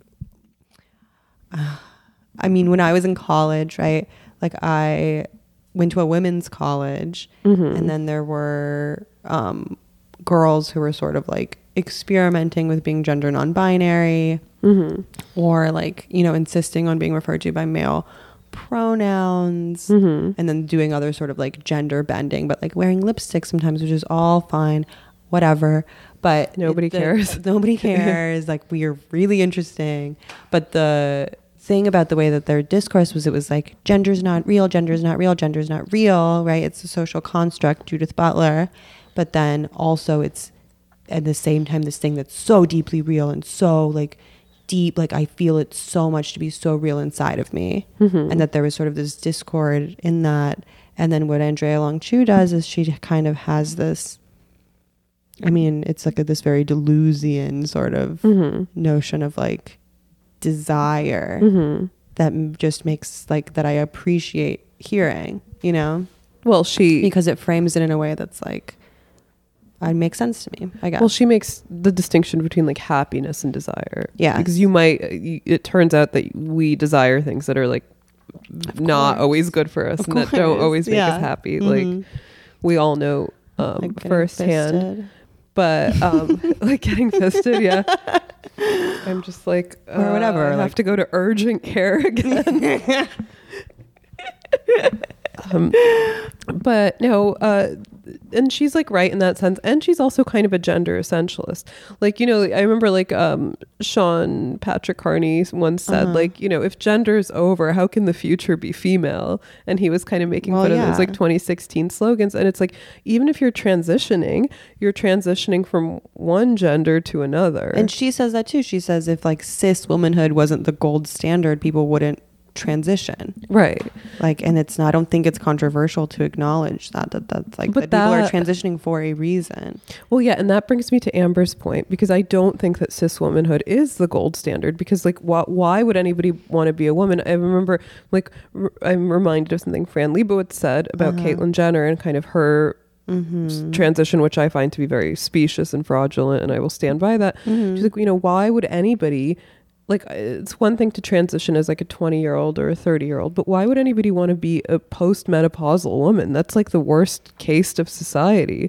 B: I mean, when I was in college, right, like I went to a women's college, and then there were girls who were sort of like experimenting with being gender non-binary, or like, insisting on being referred to by male pronouns, and then doing other sort of like gender bending, but like wearing lipstick sometimes, which is all fine, whatever. But
A: nobody cares.
B: Like, we are really interesting. But the thing about the way that their discourse was, it was like, gender's not real, gender's not real, gender's not real, right? It's a social construct, Judith Butler. But then also it's at the same time this thing that's so deeply real and so like deep, like I feel it so much to be so real inside of me. And that there was sort of this discord in that. And then what Andrea Long Chu does is she kind of has this, I mean, it's like this very Deleuzian sort of notion of like desire that just makes like, that I appreciate hearing,
A: Well,
B: because it frames it in a way that's like, makes sense to me, I guess.
A: Well, she makes the distinction between like happiness and desire.
B: Yeah.
A: Because it turns out that we desire things that are like not always good for us and that don't always make us happy. Like we all know like firsthand. Fisted. But like getting fisted, yeah. I'm just like,
B: or whatever.
A: I have to go to urgent care again. But no, and she's like right in that sense, and she's also kind of a gender essentialist. Like, you know, I remember like Sean Patrick Carney once said, like, you know, if gender's over, how can the future be female? And he was kind of making fun of those like 2016 slogans. And it's like, even if you're transitioning from one gender to another.
B: And she says that too. She says if like cis womanhood wasn't the gold standard, people wouldn't transition,
A: right?
B: Like, and it's not, I don't think it's controversial to acknowledge that's like, but that people are transitioning for a reason.
A: Well, yeah, and that brings me to Amber's point, because I don't think that cis womanhood is the gold standard, because like why would anybody want to be a woman? I remember like I'm reminded of something Fran Lebowitz said about Caitlyn Jenner and kind of her transition, which I find to be very specious and fraudulent, and I will stand by that. She's like, you know, why would anybody, like, it's one thing to transition as like a 20-year-old or a 30-year-old, but why would anybody want to be a post-menopausal woman? That's like the worst case of society.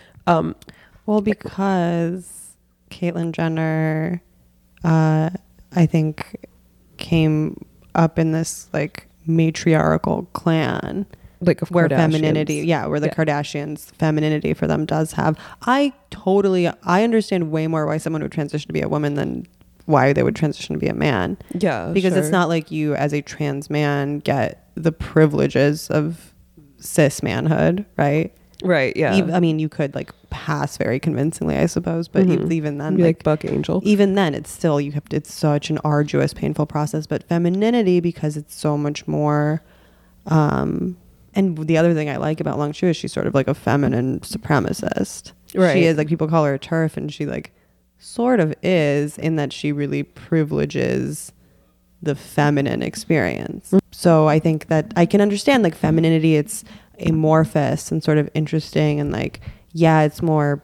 B: Well, because Caitlyn Jenner, I think, came up in this like matriarchal clan,
A: like of
B: where femininity, where the Kardashians, femininity for them does have. I understand way more why someone would transition to be a woman than why they would transition to be a man.
A: Yeah,
B: because it's not like you as a trans man get the privileges of cis manhood, right?
A: Right. Yeah.
B: I mean, you could like pass very convincingly, I suppose, but even then,
A: like Buck Angel,
B: even then, it's still it's such an arduous, painful process. But femininity, because it's so much more. And the other thing I like about Long Chu is she's sort of like a feminine supremacist. Right. She is, like, people call her a TERF, and she like sort of is, in that she really privileges the feminine experience. So I think that I can understand like femininity, it's amorphous and sort of interesting, and like, yeah, it's more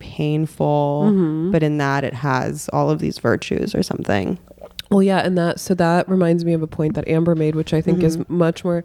B: painful, but in that it has all of these virtues or something.
A: Well, yeah, and that reminds me of a point that Amber made, which I think is much more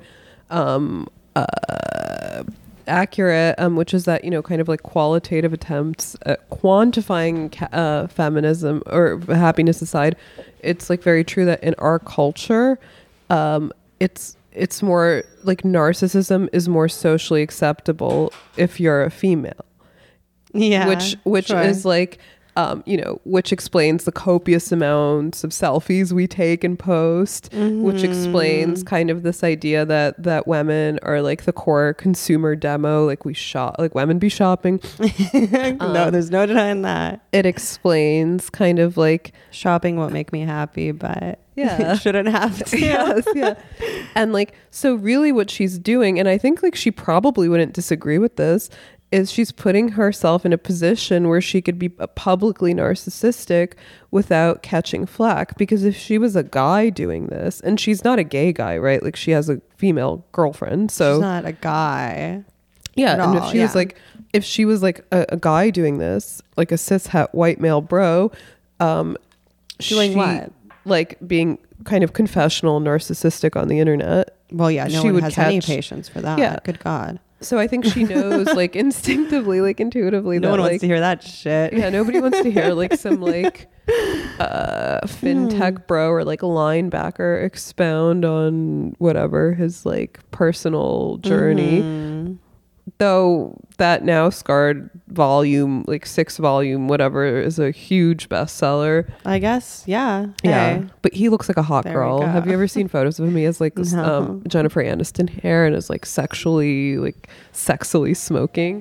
A: accurate, which is that, you know, kind of like qualitative attempts at quantifying feminism or happiness aside, it's like very true that in our culture, it's more like narcissism is more socially acceptable if you're a female.
B: Yeah,
A: which is like, you know, which explains the copious amounts of selfies we take and post, which explains kind of this idea that women are like the core consumer demo, like we shop, like women be shopping.
B: No, there's no denying that.
A: It explains kind of like
B: shopping won't make me happy, but
A: yeah,
B: it shouldn't have to.
A: Yes, yeah. And like, so really what she's doing, and I think like she probably wouldn't disagree with this, is she's putting herself in a position where she could be publicly narcissistic without catching flack. Because if she was a guy doing this, and she's not a gay guy, right? Like, she has a female girlfriend, so
B: she's not a guy.
A: Yeah, and if she was like a guy doing this, like a cishet white male bro,
B: doing what?
A: Like being kind of confessional, narcissistic on the internet.
B: Well, yeah, no one has any patience for that. Yeah. Good God.
A: So I think she knows, like, instinctively, like, intuitively.
B: No one wants to hear that shit.
A: Yeah, nobody wants to hear, like, some, like, fintech bro or, like, linebacker expound on whatever his, like, personal journey. Though that now scarred volume, like 6-volume, whatever, is a huge bestseller.
B: I guess, yeah.
A: Yeah. Hey. But he looks like a hot girl. Have you ever seen photos of him? He has like Jennifer Aniston hair and is like sexily smoking.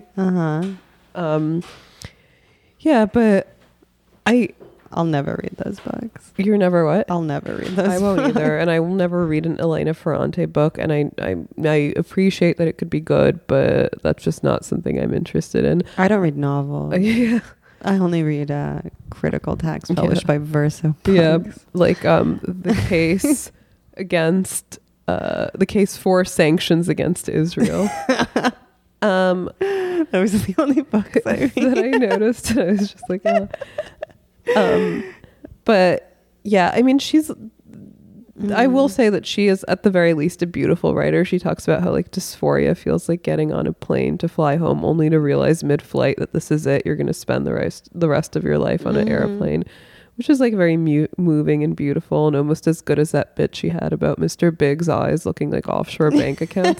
A: Yeah, but
B: I'll never read those books.
A: You're never what?
B: I'll never read those.
A: I won't either, and I will never read an Elena Ferrante book. And I appreciate that it could be good, but that's just not something I'm interested in.
B: I don't read novels.
A: Yeah,
B: I only read critical text published by Verso Books.
A: Yeah, like the case against the case for sanctions against Israel.
B: Those are the only books
A: that I noticed. And I was just like, oh. But yeah, I mean, I will say that she is at the very least a beautiful writer. She talks about how like dysphoria feels like getting on a plane to fly home only to realize mid-flight that this is it. You're going to spend the rest of your life on an airplane, which is like very moving and beautiful and almost as good as that bit she had about Mr. Big's eyes looking like offshore bank accounts.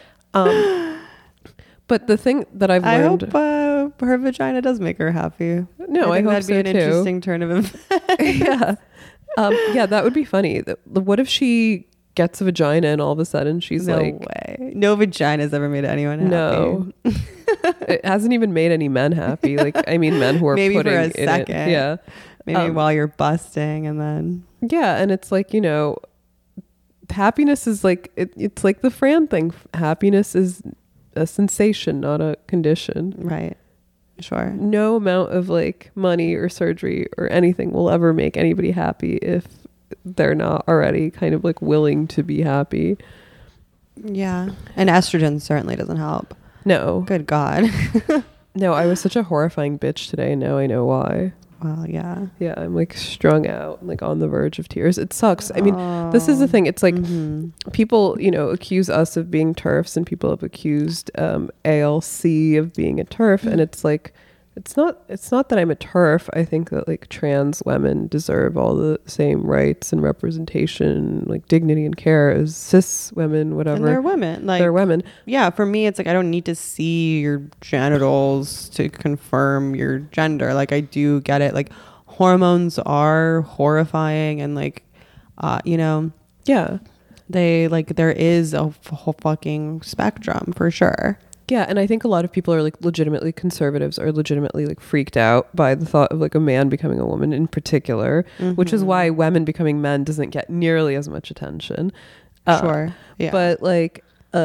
A: But the thing that I've learned,
B: I hope her vagina does make her happy.
A: No, I hope
B: that'd be an interesting turn of events.
A: Yeah. Yeah, that would be funny. What if she gets a vagina and all of a sudden she's
B: no
A: like...
B: way. No vagina's ever made anyone happy.
A: No. It hasn't even made any men happy. Like, I mean, men who are
B: maybe
A: putting
B: for a
A: in
B: second.
A: it. Yeah.
B: Maybe while you're busting and then...
A: Yeah, and it's like, you know, happiness is like... It's like the Fran thing. Happiness is a sensation, not a condition.
B: Right. Sure.
A: No amount of like money or surgery or anything will ever make anybody happy if they're not already kind of like willing to be happy.
B: Yeah. And estrogen certainly doesn't help.
A: No.
B: Good God.
A: No, I was such a horrifying bitch today. Now I know why.
B: Well, yeah.
A: Yeah, I'm like strung out, like on the verge of tears. It sucks. I mean, this is the thing. It's like people, you know, accuse us of being TERFs and people have accused ALC of being a TERF. And it's like, it's not that I'm a TERF. I think that like trans women deserve all the same rights and representation, like dignity and care as cis women, whatever.
B: And they're women. Like,
A: they're women.
B: Yeah, for me, it's like I don't need to see your genitals to confirm your gender. Like I do get it. Like hormones are horrifying and like, you know.
A: Yeah.
B: They like there is a whole fucking spectrum for sure.
A: Yeah, and I think a lot of people are like legitimately conservatives are legitimately like freaked out by the thought of like a man becoming a woman in particular, which is why women becoming men doesn't get nearly as much attention.
B: Sure. Yeah.
A: But like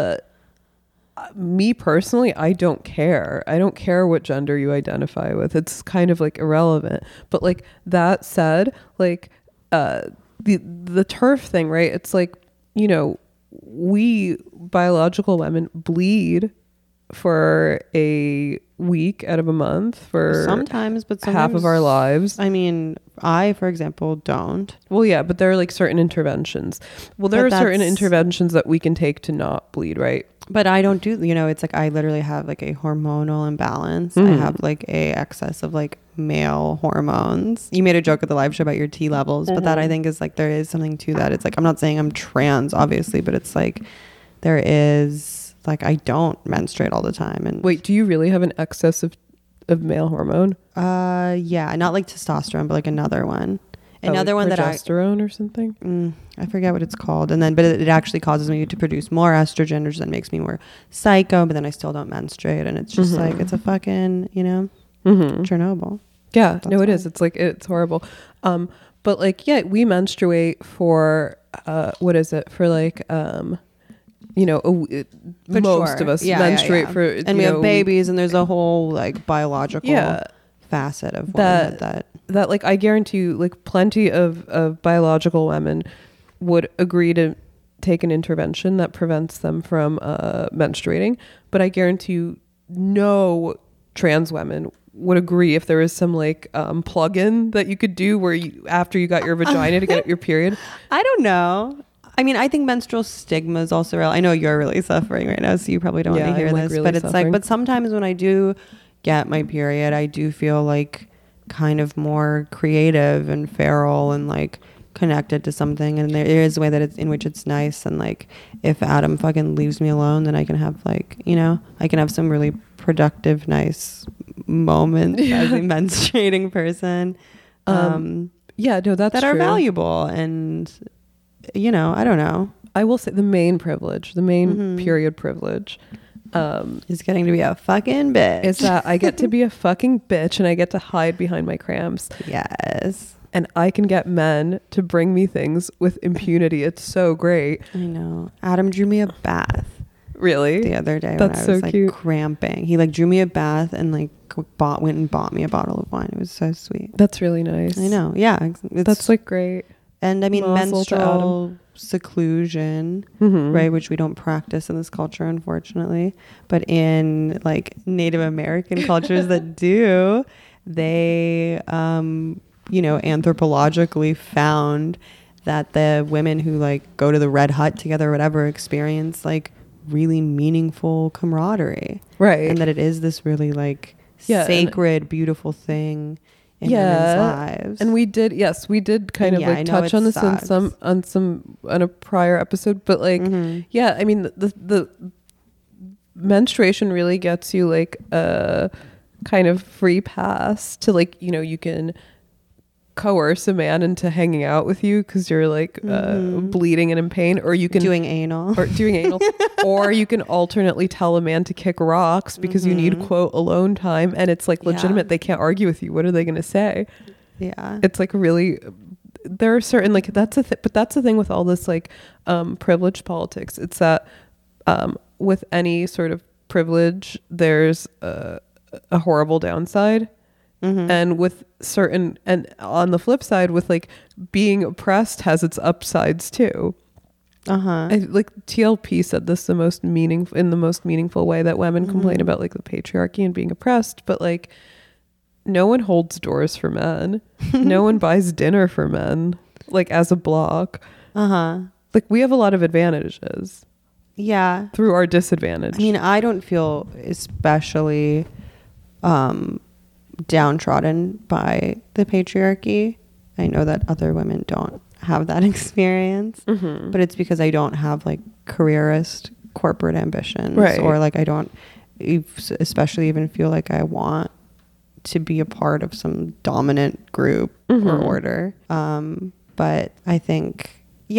A: me personally, I don't care. I don't care what gender you identify with. It's kind of like irrelevant. But like that said, like the TERF thing, right? It's like, you know, we biological women bleed for a week out of a month for
B: sometimes
A: half of our lives.
B: I mean, I, for example, don't.
A: Well, yeah, but there are like certain interventions. Well, there are certain interventions that we can take to not bleed, right?
B: But I don't do, you know, it's like I literally have like a hormonal imbalance. I have like a excess of like male hormones. You made a joke at the live show about your T levels, but that I think is like, there is something to that. It's like, I'm not saying I'm trans, obviously, but it's like, there is like, I don't menstruate all the time. And
A: wait, do you really have an excess of male hormone?
B: Yeah, not like testosterone, but like another one. Another
A: like
B: one that
A: progesterone or something.
B: I forget what it's called. And then, but it actually causes me to produce more estrogen, which then makes me more psycho. But then I still don't menstruate, and it's just like it's a fucking, you know, Chernobyl.
A: Yeah, that's no, it is. It's like it's horrible. But like, yeah, we menstruate for what is it for like you know, most of us menstruate for,
B: and we have babies, and there's a whole like biological facet of that
A: like I guarantee you, like plenty of biological women would agree to take an intervention that prevents them from menstruating, but I guarantee you no trans women would agree if there was some like plug-in that you could do where you after you got your vagina to get your period.
B: I don't know. I mean, I think menstrual stigma is also real. I know you're really suffering right now, so you probably don't want to hear this. Really but it's suffering. Like, but sometimes when I do get my period, I do feel like kind of more creative and feral and like connected to something. And there is a way that it's in which it's nice. And like, if Adam fucking leaves me alone, then I can have like, you know, I can have some really productive, nice moments as a menstruating person.
A: Yeah, no, that's
B: that
A: true.
B: Are valuable and. You know, I don't know.
A: I will say the main period privilege
B: is getting to be a fucking bitch.
A: Is that I get to be a fucking bitch and I get to hide behind my cramps.
B: Yes.
A: And I can get men to bring me things with impunity. It's so great.
B: I know. Adam drew me a bath.
A: Really?
B: The other day
A: That's
B: when I was
A: so
B: like
A: cute.
B: Cramping. He like drew me a bath and like went and bought me a bottle of wine. It was so sweet.
A: That's really nice.
B: I know. Yeah.
A: That's like great.
B: And I mean, menstrual seclusion, right, which we don't practice in this culture, unfortunately, but in like Native American cultures that do, they anthropologically found that the women who like go to the Red Hut together or whatever experience like really meaningful camaraderie,
A: right?
B: And that it is this really like sacred, beautiful thing in women's lives.
A: And we did kind of like touch on this on a prior episode, but like I mean the menstruation really gets you like a kind of free pass to like, you can coerce a man into hanging out with you because you're like bleeding and in pain, or you can
B: doing anal
A: or you can alternately tell a man to kick rocks because you need quote alone time, and it's like legitimate. They can't argue with you. What are they going to say? It's like really, there are certain like but that's the thing with all this like privilege politics. It's that with any sort of privilege there's a horrible downside. And with certain, and on the flip side, with like being oppressed has its upsides too. Like TLP said this in the most meaningful way, that women complain about like the patriarchy and being oppressed, but like no one holds doors for men. No one buys dinner for men, like as a block. Like we have a lot of advantages.
B: Yeah.
A: Through our disadvantage.
B: I mean, I don't feel especially downtrodden by the patriarchy. I know that other women don't have that experience, but it's because I don't have like careerist corporate ambitions, or like I don't especially even feel like I want to be a part of some dominant group or order. But I think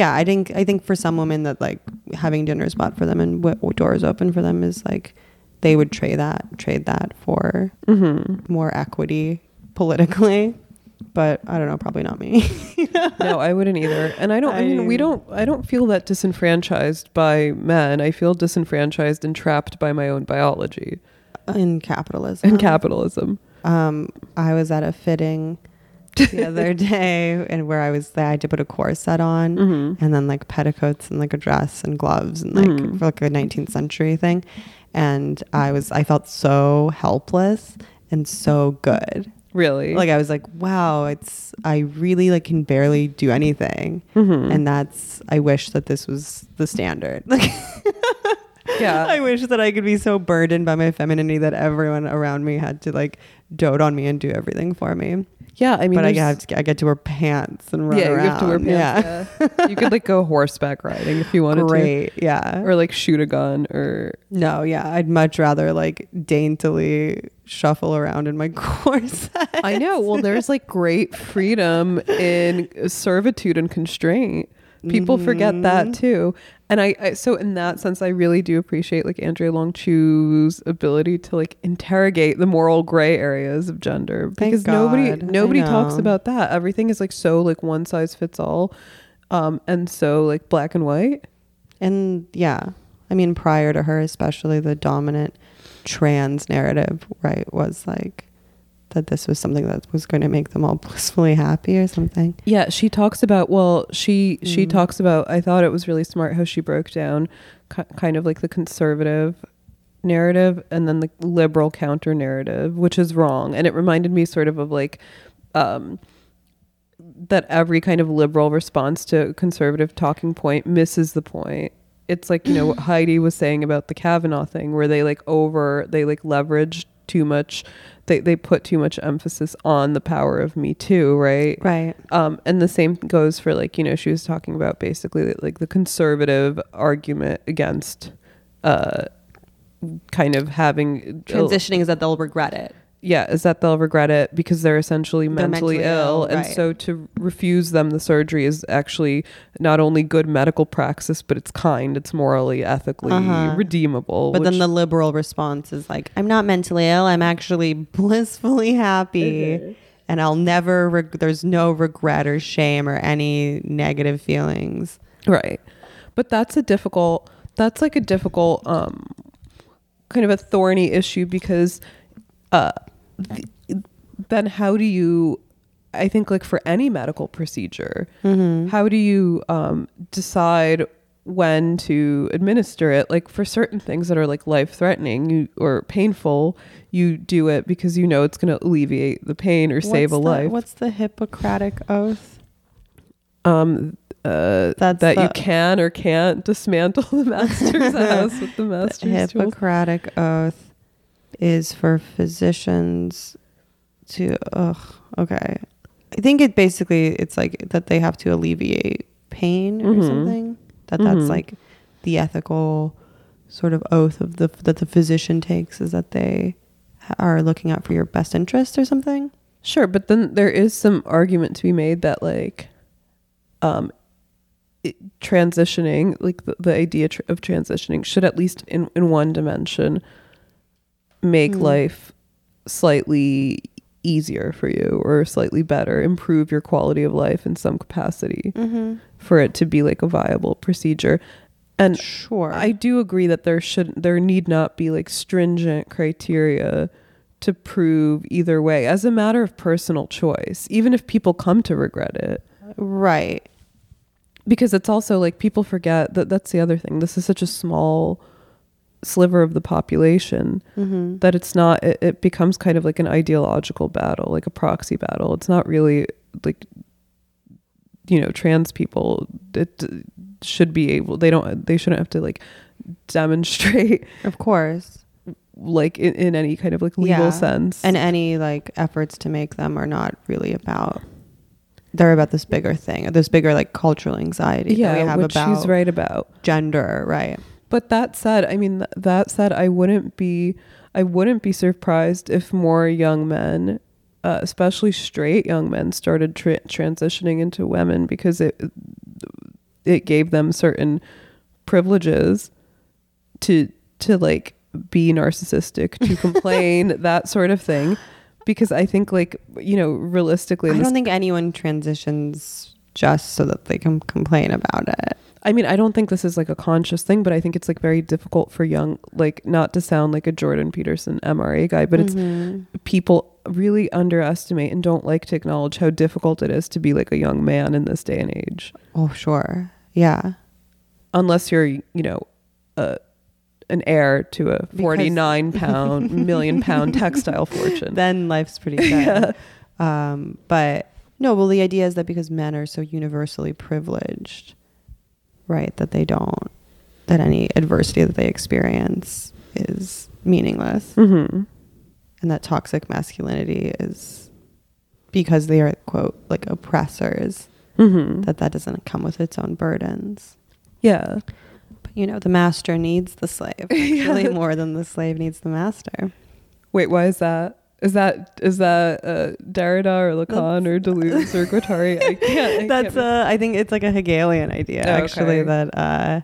B: for some women that like having dinner spot for them and doors open for them is like, they would trade that for more equity politically. But I don't know, probably not me.
A: No, I wouldn't either. And I don't feel that disenfranchised by men. I feel disenfranchised and trapped by my own biology.
B: In capitalism. I was at a fitting the other day, and where I had to put a corset on and then like petticoats and like a dress and gloves and like for like a 19th century thing. And I felt so helpless and so good.
A: Really?
B: Like I was like, wow, I really like can barely do anything. And I wish that this was the standard. Like, yeah, I wish that I could be so burdened by my femininity that everyone around me had to like dote on me and do everything for me.
A: Yeah, I mean,
B: but I get to wear pants and run around. You have to wear pants.
A: Yeah. You could like go horseback riding if you wanted to.
B: Great, yeah.
A: Or like shoot a gun or...
B: No, yeah. I'd much rather like daintily shuffle around in my corset.
A: I know. Well, there's like great freedom in servitude and constraint. People forget that too. And I so in that sense, I really do appreciate like Andrea Long Chu's ability to like interrogate the moral gray areas of gender, because nobody talks about that. Everything is like so like one size fits all, and so like black and white.
B: And yeah, I mean, prior to her, especially the dominant trans narrative, right, was like that this was something that was going to make them all blissfully happy or something.
A: Yeah, she talks about, she talks about, I thought it was really smart how she broke down kind of like the conservative narrative and then the liberal counter narrative, which is wrong. And it reminded me sort of like that every kind of liberal response to conservative talking point misses the point. It's like, what Heidi was saying about the Kavanaugh thing, where they leveraged too much. They put too much emphasis on the power of Me Too, right?
B: Right.
A: And the same goes for like, she was talking about basically like the conservative argument against kind of having...
B: Transitioning is that they'll regret it.
A: Yeah, is that they'll regret it because they're essentially mentally ill. And
B: right.
A: So to refuse them the surgery is actually not only good medical praxis, but it's kind, it's morally, ethically redeemable.
B: But then the liberal response is like, I'm not mentally ill, I'm actually blissfully happy. And I'll never, there's no regret or shame or any negative feelings.
A: But that's like a difficult kind of a thorny issue because then how do you I think like for any medical procedure, how do you decide when to administer it? Like for certain things that are like life-threatening or painful, you do it because you know it's going to alleviate the pain or save a life.
B: What's the Hippocratic Oath?
A: That you can or can't dismantle the master's house with the master's
B: the Hippocratic Oath is for physicians to okay. I think it's like that they have to alleviate pain or something. That's like the ethical sort of oath of that the physician takes, is that they are looking out for your best interest or something.
A: Sure, but then there is some argument to be made that like transitioning, like the idea of transitioning should at least in one dimension make life slightly easier for you or slightly better, improve your quality of life in some capacity for it to be like a viable procedure. And
B: sure,
A: I do agree that there need not be like stringent criteria to prove either way as a matter of personal choice, even if people come to regret it.
B: Right.
A: Because it's also like people forget that that's the other thing. This is such a small sliver of the population that it's not, it becomes kind of like an ideological battle, like a proxy battle. It's not really like, you know, trans people, it should be able, they shouldn't have to like demonstrate,
B: of course,
A: like in any kind of like legal sense.
B: And any like efforts to make them are not really about, they're about this bigger thing, this bigger like cultural anxiety that we have
A: which
B: about
A: she's right about
B: gender, right?
A: But that said, I mean, I wouldn't be surprised if more young men, especially straight young men, started transitioning into women, because it gave them certain privileges to like be narcissistic, to complain, that sort of thing. Because I think, like, you know, realistically,
B: I don't think anyone transitions just so that they can complain about it.
A: I mean, I don't think this is like a conscious thing, but I think it's like very difficult for young, like, not to sound like a Jordan Peterson MRA guy, but it's people really underestimate and don't like to acknowledge how difficult it is to be like a young man in this day and age.
B: Oh, sure. Yeah.
A: Unless you're, you know, an heir to a 49 million pound textile fortune.
B: Then life's pretty good. But no, well, the idea is that because men are so universally privileged, right, that any adversity that they experience is meaningless. And that toxic masculinity is because they are, quote, like oppressors, that doesn't come with its own burdens.
A: Yeah.
B: But, you know, the master needs the slave, actually, more than the slave needs the master.
A: Wait, why is that? Is that Derrida or Lacan or Deleuze or Guattari?
B: I think it's like a Hegelian idea, actually, that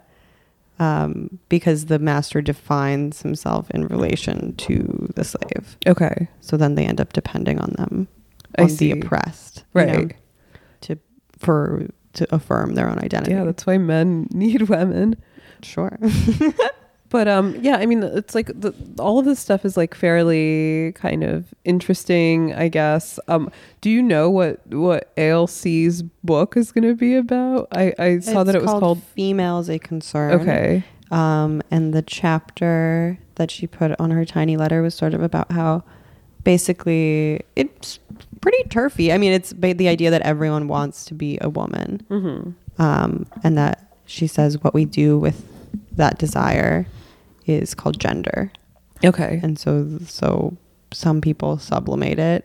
B: because the master defines himself in relation to the slave.
A: Okay.
B: So then they end up depending on them, on the oppressed,
A: right?
B: You know, to affirm their own identity.
A: Yeah, that's why men need women.
B: Sure.
A: But yeah, I mean, it's like all of this stuff is like fairly kind of interesting, I guess. Do you know what ALC's book is going to be about? I saw that it was called
B: Females a Concern.
A: Okay.
B: And the chapter that she put on her tiny letter was sort of about how basically it's pretty turfy. I mean, it's the idea that everyone wants to be a woman. And that she says what we do with that desire is called gender.
A: Okay.
B: And so some people sublimate it.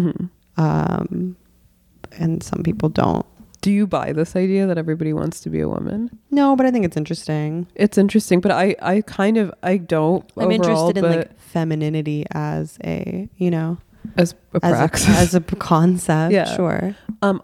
B: And some people don't.
A: Do you buy this idea that everybody wants to be a woman?
B: No, but I think it's interesting.
A: It's interesting, but I don't.
B: I'm interested in like femininity as a, you know,
A: as a praxis,
B: as a concept.
A: Yeah.
B: Sure.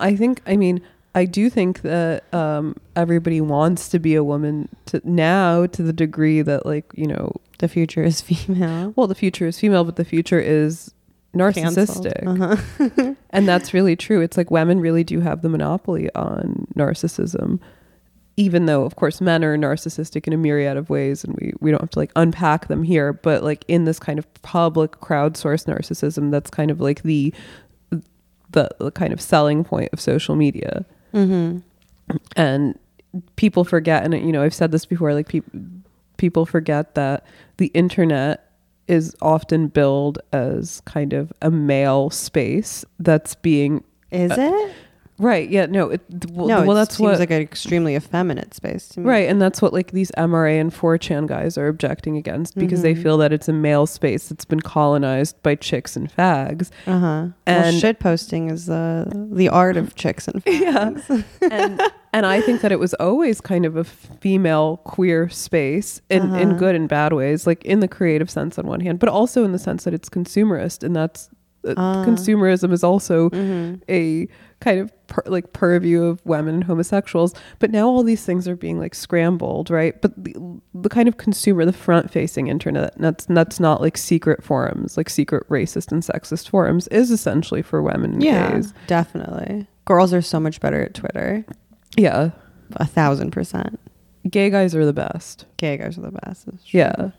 A: I do think that everybody wants to be a woman to the degree that, like, you know,
B: the future is female.
A: Well, the future is female, but the future is narcissistic. And that's really true. It's like women really do have the monopoly on narcissism, even though, of course, men are narcissistic in a myriad of ways, and we don't have to like unpack them here. But like in this kind of public crowdsourced narcissism, that's kind of like the the kind of selling point of social media. And people forget, and you know, I've said this before, like people forget that the internet is often billed as kind of a male space that's being
B: it
A: right. Yeah. No. That's
B: seems like an extremely effeminate space to me.
A: Right. And that's what like these MRA and 4chan guys are objecting against, because they feel that it's a male space that's been colonized by chicks and fags.
B: And shit posting is the art of chicks and fags.
A: Yeah. And I think that it was always kind of a female queer space in good and bad ways, like in the creative sense on one hand, but also in the sense that it's consumerist, and that's consumerism is also a kind of purview of women and homosexuals. But now all these things are being like scrambled, right? But the kind of consumer, the front facing internet, that's not like secret forums, like secret racist and sexist forums, is essentially for women and gays.
B: Definitely. Girls are so much better at Twitter.
A: Yeah.
B: 1,000%.
A: Gay guys are the best.
B: Gay guys are the best.
A: Yeah.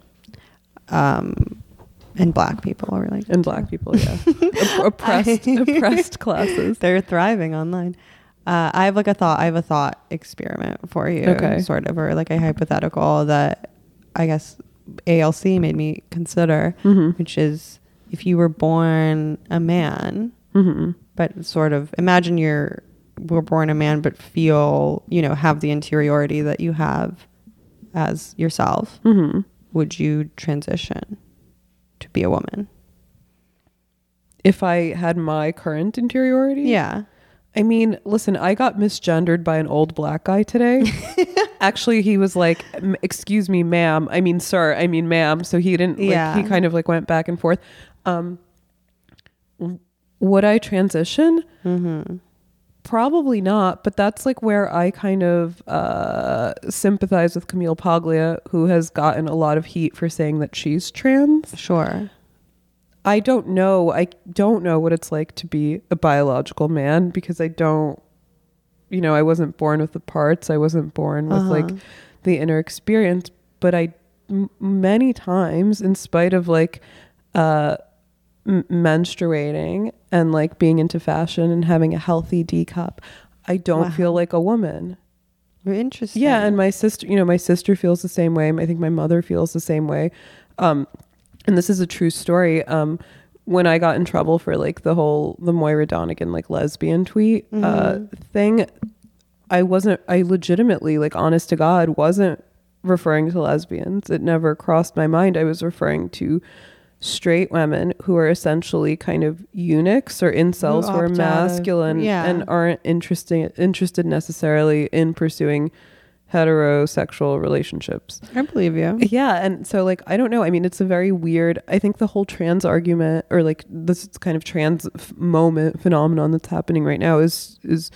B: And black people are like,
A: and black people, yeah. oppressed classes.
B: They're thriving online. I have a thought experiment for you.
A: Okay.
B: Sort of, or like a hypothetical that I guess ALC made me consider, which is if you were born a man, but sort of imagine we're born a man, but feel, you know, have the interiority that you have as yourself. Would you transition to be a woman?
A: If I had my current interiority?
B: Yeah.
A: I mean, listen, I got misgendered by an old black guy today. Actually, he was like, excuse me, ma'am. I mean, sir. I mean, ma'am. So he didn't, he kind of like went back and forth. Would I transition? Probably not, but that's like where I kind of sympathize with Camille Paglia, who has gotten a lot of heat for saying that she's trans.
B: Sure.
A: I don't know what it's like to be a biological man, because I wasn't born with the parts. I wasn't born with like the inner experience, but many times, in spite of like menstruating and like being into fashion and having a healthy D cup, I don't feel like a woman.
B: Interesting.
A: Yeah. And my sister feels the same way. I think my mother feels the same way. And this is a true story. When I got in trouble for like the Moira Donegan like lesbian tweet thing, I legitimately, like, honest to God, wasn't referring to lesbians. It never crossed my mind. I was referring to straight women who are essentially kind of eunuchs or incels who are masculine and aren't interested necessarily in pursuing heterosexual relationships.
B: I believe you.
A: Yeah. And so like, I don't know. I mean, it's a very weird, I think the whole trans argument, or like this kind of trans phenomenon that's happening right now is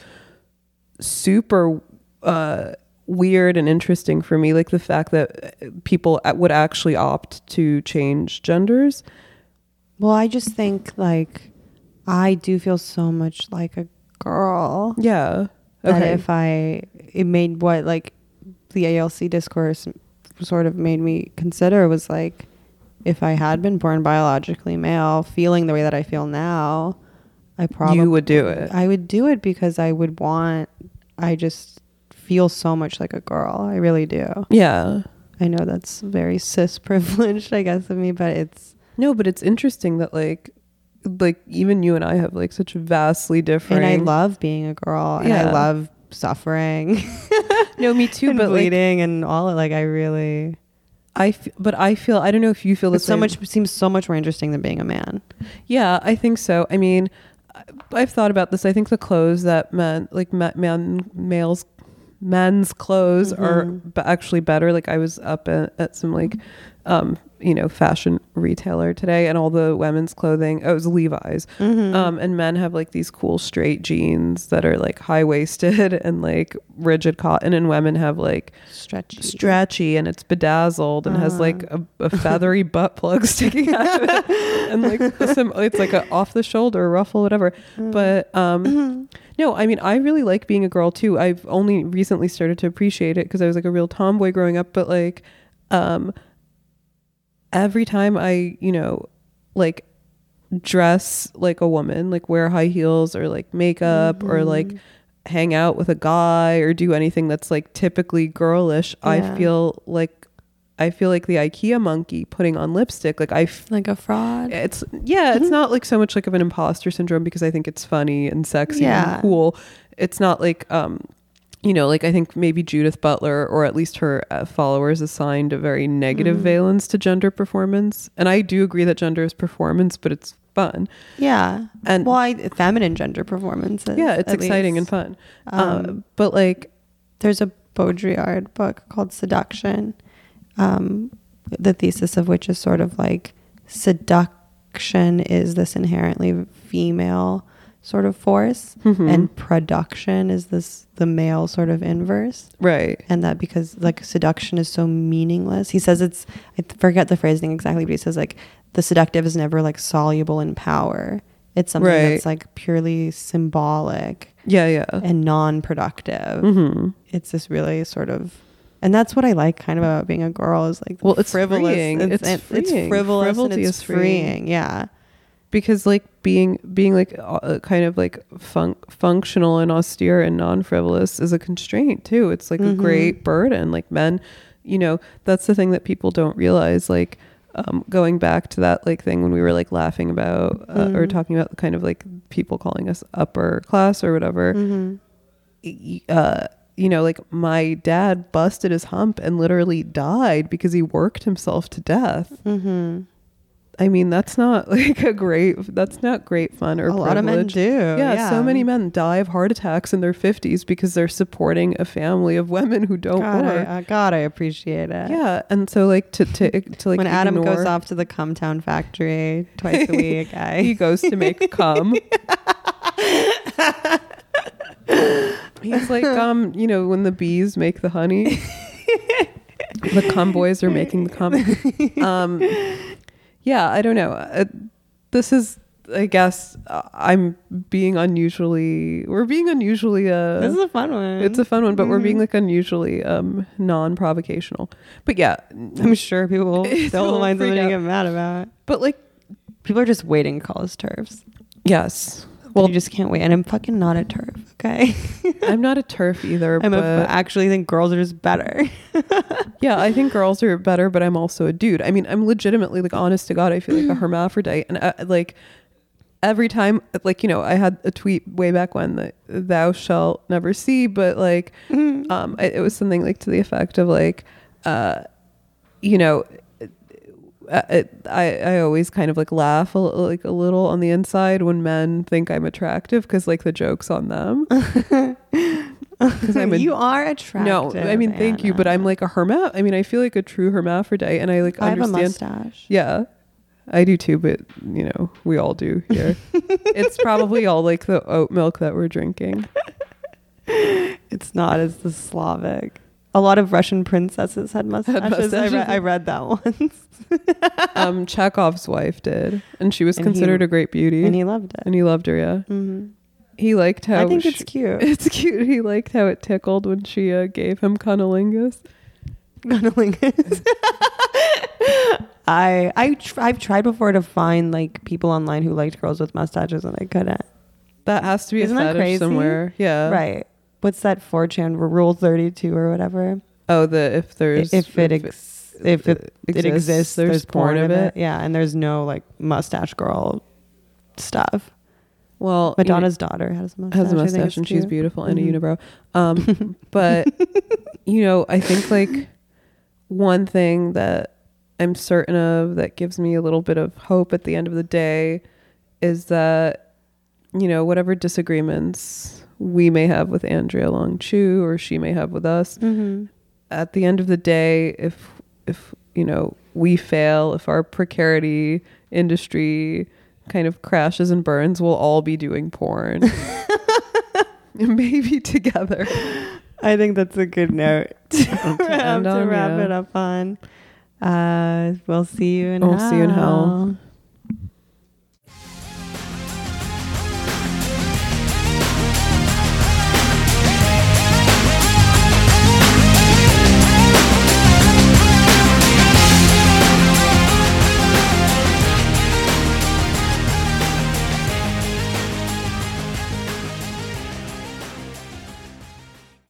A: super weird and interesting for me. Like the fact that people would actually opt to change genders.
B: Well, I just think like I do feel so much like a girl.
A: Yeah.
B: Okay. That it made what like the ALC discourse sort of made me consider was like, if I had been born biologically male, feeling the way that I feel now, you would do it. I would do it because I just feel so much like a girl. I really do.
A: Yeah.
B: I know that's very cis privileged, I guess, of me, but it's
A: interesting that like even you and I have like such vastly different.
B: And I love being a girl, and I love suffering.
A: No, me too.
B: And
A: but
B: bleeding and all it. Like I really.
A: I feel. I don't know if you feel the same.
B: Seems so much more interesting than being a man.
A: Yeah, I think so. I mean, I've thought about this. I think the clothes that men's clothes are actually better. Like I was up at some like fashion retailer today, and all the women's clothing, it was Levi's, and men have like these cool straight jeans that are like high-waisted and like rigid cotton, and women have like stretchy and it's bedazzled and has like a feathery butt plug sticking out of it, and like it's like a off the shoulder ruffle, whatever. But no, I mean, I really like being a girl too. I've only recently started to appreciate it because I was like a real tomboy growing up, but like every time I like dress like a woman, like wear high heels or like makeup or like hang out with a guy or do anything that's like typically girlish. I feel like the IKEA monkey putting on lipstick, like
B: like a fraud.
A: It's not like so much like of an imposter syndrome, because I think it's funny and sexy and cool. It's not like like I think maybe Judith Butler, or at least her followers, assigned a very negative valence to gender performance. And I do agree that gender is performance, but it's fun.
B: Yeah. And feminine gender performances.
A: Yeah, it's exciting and fun. But like,
B: there's a Baudrillard book called Seduction, the thesis of which is sort of like seduction is this inherently female sort of force, and production is the male sort of inverse,
A: right?
B: And that because like seduction is so meaningless, he says I forget the phrasing exactly, but he says like the seductive is never like soluble in power. It's something that's like purely symbolic, and non-productive. It's this really sort of, and that's what I like kind of about being a girl, is like,
A: it's frivolous. It's
B: frivolous. Frivolity and it's freeing. Yeah.
A: Because like being like kind of like functional and austere and non-frivolous is a constraint too. It's like a great burden. Like men, that's the thing that people don't realize. Like going back to that like thing when we were like laughing about or talking about kind of like people calling us upper class or whatever. Like my dad busted his hump and literally died because he worked himself to death. I mean, that's not like that's not great fun or privilege.
B: A lot of men do.
A: Yeah, so many men die of heart attacks in their 50s because they're supporting a family of women who don't work.
B: God, I appreciate it.
A: Yeah, and so like to like
B: when Adam goes off to the Cumtown factory twice a week,
A: he goes to make cum. He's like, when the bees make the honey, the cum boys are making the cum. Yeah, I don't know. This is, I guess, we're being unusually. This is
B: a fun one.
A: It's a fun one, but we're being like unusually non-provocational. But yeah,
B: I'm sure people will still find something to get mad about.
A: But like,
B: people are just waiting to call us TERFs.
A: Yes.
B: Well, you just can't wait. And I'm fucking not a TERF, okay?
A: I'm not a TERF either.
B: I actually think girls are just better.
A: Yeah, I think girls are better, but I'm also a dude. I mean, I'm legitimately, like, honest to God, I feel like a hermaphrodite. And like, every time, like, I had a tweet way back when that thou shalt never see, but like, it was something like to the effect of like, I always kind of like laugh a little on the inside when men think I'm attractive, because like the joke's on them.
B: You are attractive.
A: No, I mean, thank you, but I'm like a I mean, I feel like a true hermaphrodite, and I like understand.
B: I have a mustache.
A: Yeah, I do too, but we all do here. It's probably all like the oat milk that we're drinking.
B: It's not. It's the Slavic. A lot of Russian princesses had mustaches. I read that once.
A: Chekhov's wife did, and she was considered a great beauty,
B: and he loved it.
A: And he loved her, yeah.
B: Mm-hmm.
A: He liked how
B: I think it's cute.
A: It's cute. He liked how it tickled when she gave him cunnilingus.
B: Cunnilingus. I've tried before to find like people online who liked girls with mustaches, and I couldn't.
A: That has to be
B: Isn't
A: a fetish somewhere. Yeah.
B: Right. What's that 4chan rule 32 or whatever?
A: Oh, if it
B: exists, there's porn of it. Yeah, and there's no like mustache girl stuff.
A: Well,
B: Madonna's daughter has a mustache,
A: and she's beautiful and a unibrow. But I think like one thing that I'm certain of that gives me a little bit of hope at the end of the day is that whatever disagreements we may have with Andrea Long Chu, or she may have with us, at the end of the day, if we fail, if our precarity industry kind of crashes and burns, we'll all be doing porn. Maybe together.
B: I think that's a good note to wrap it up on. We'll see you in hell.
A: See you in hell.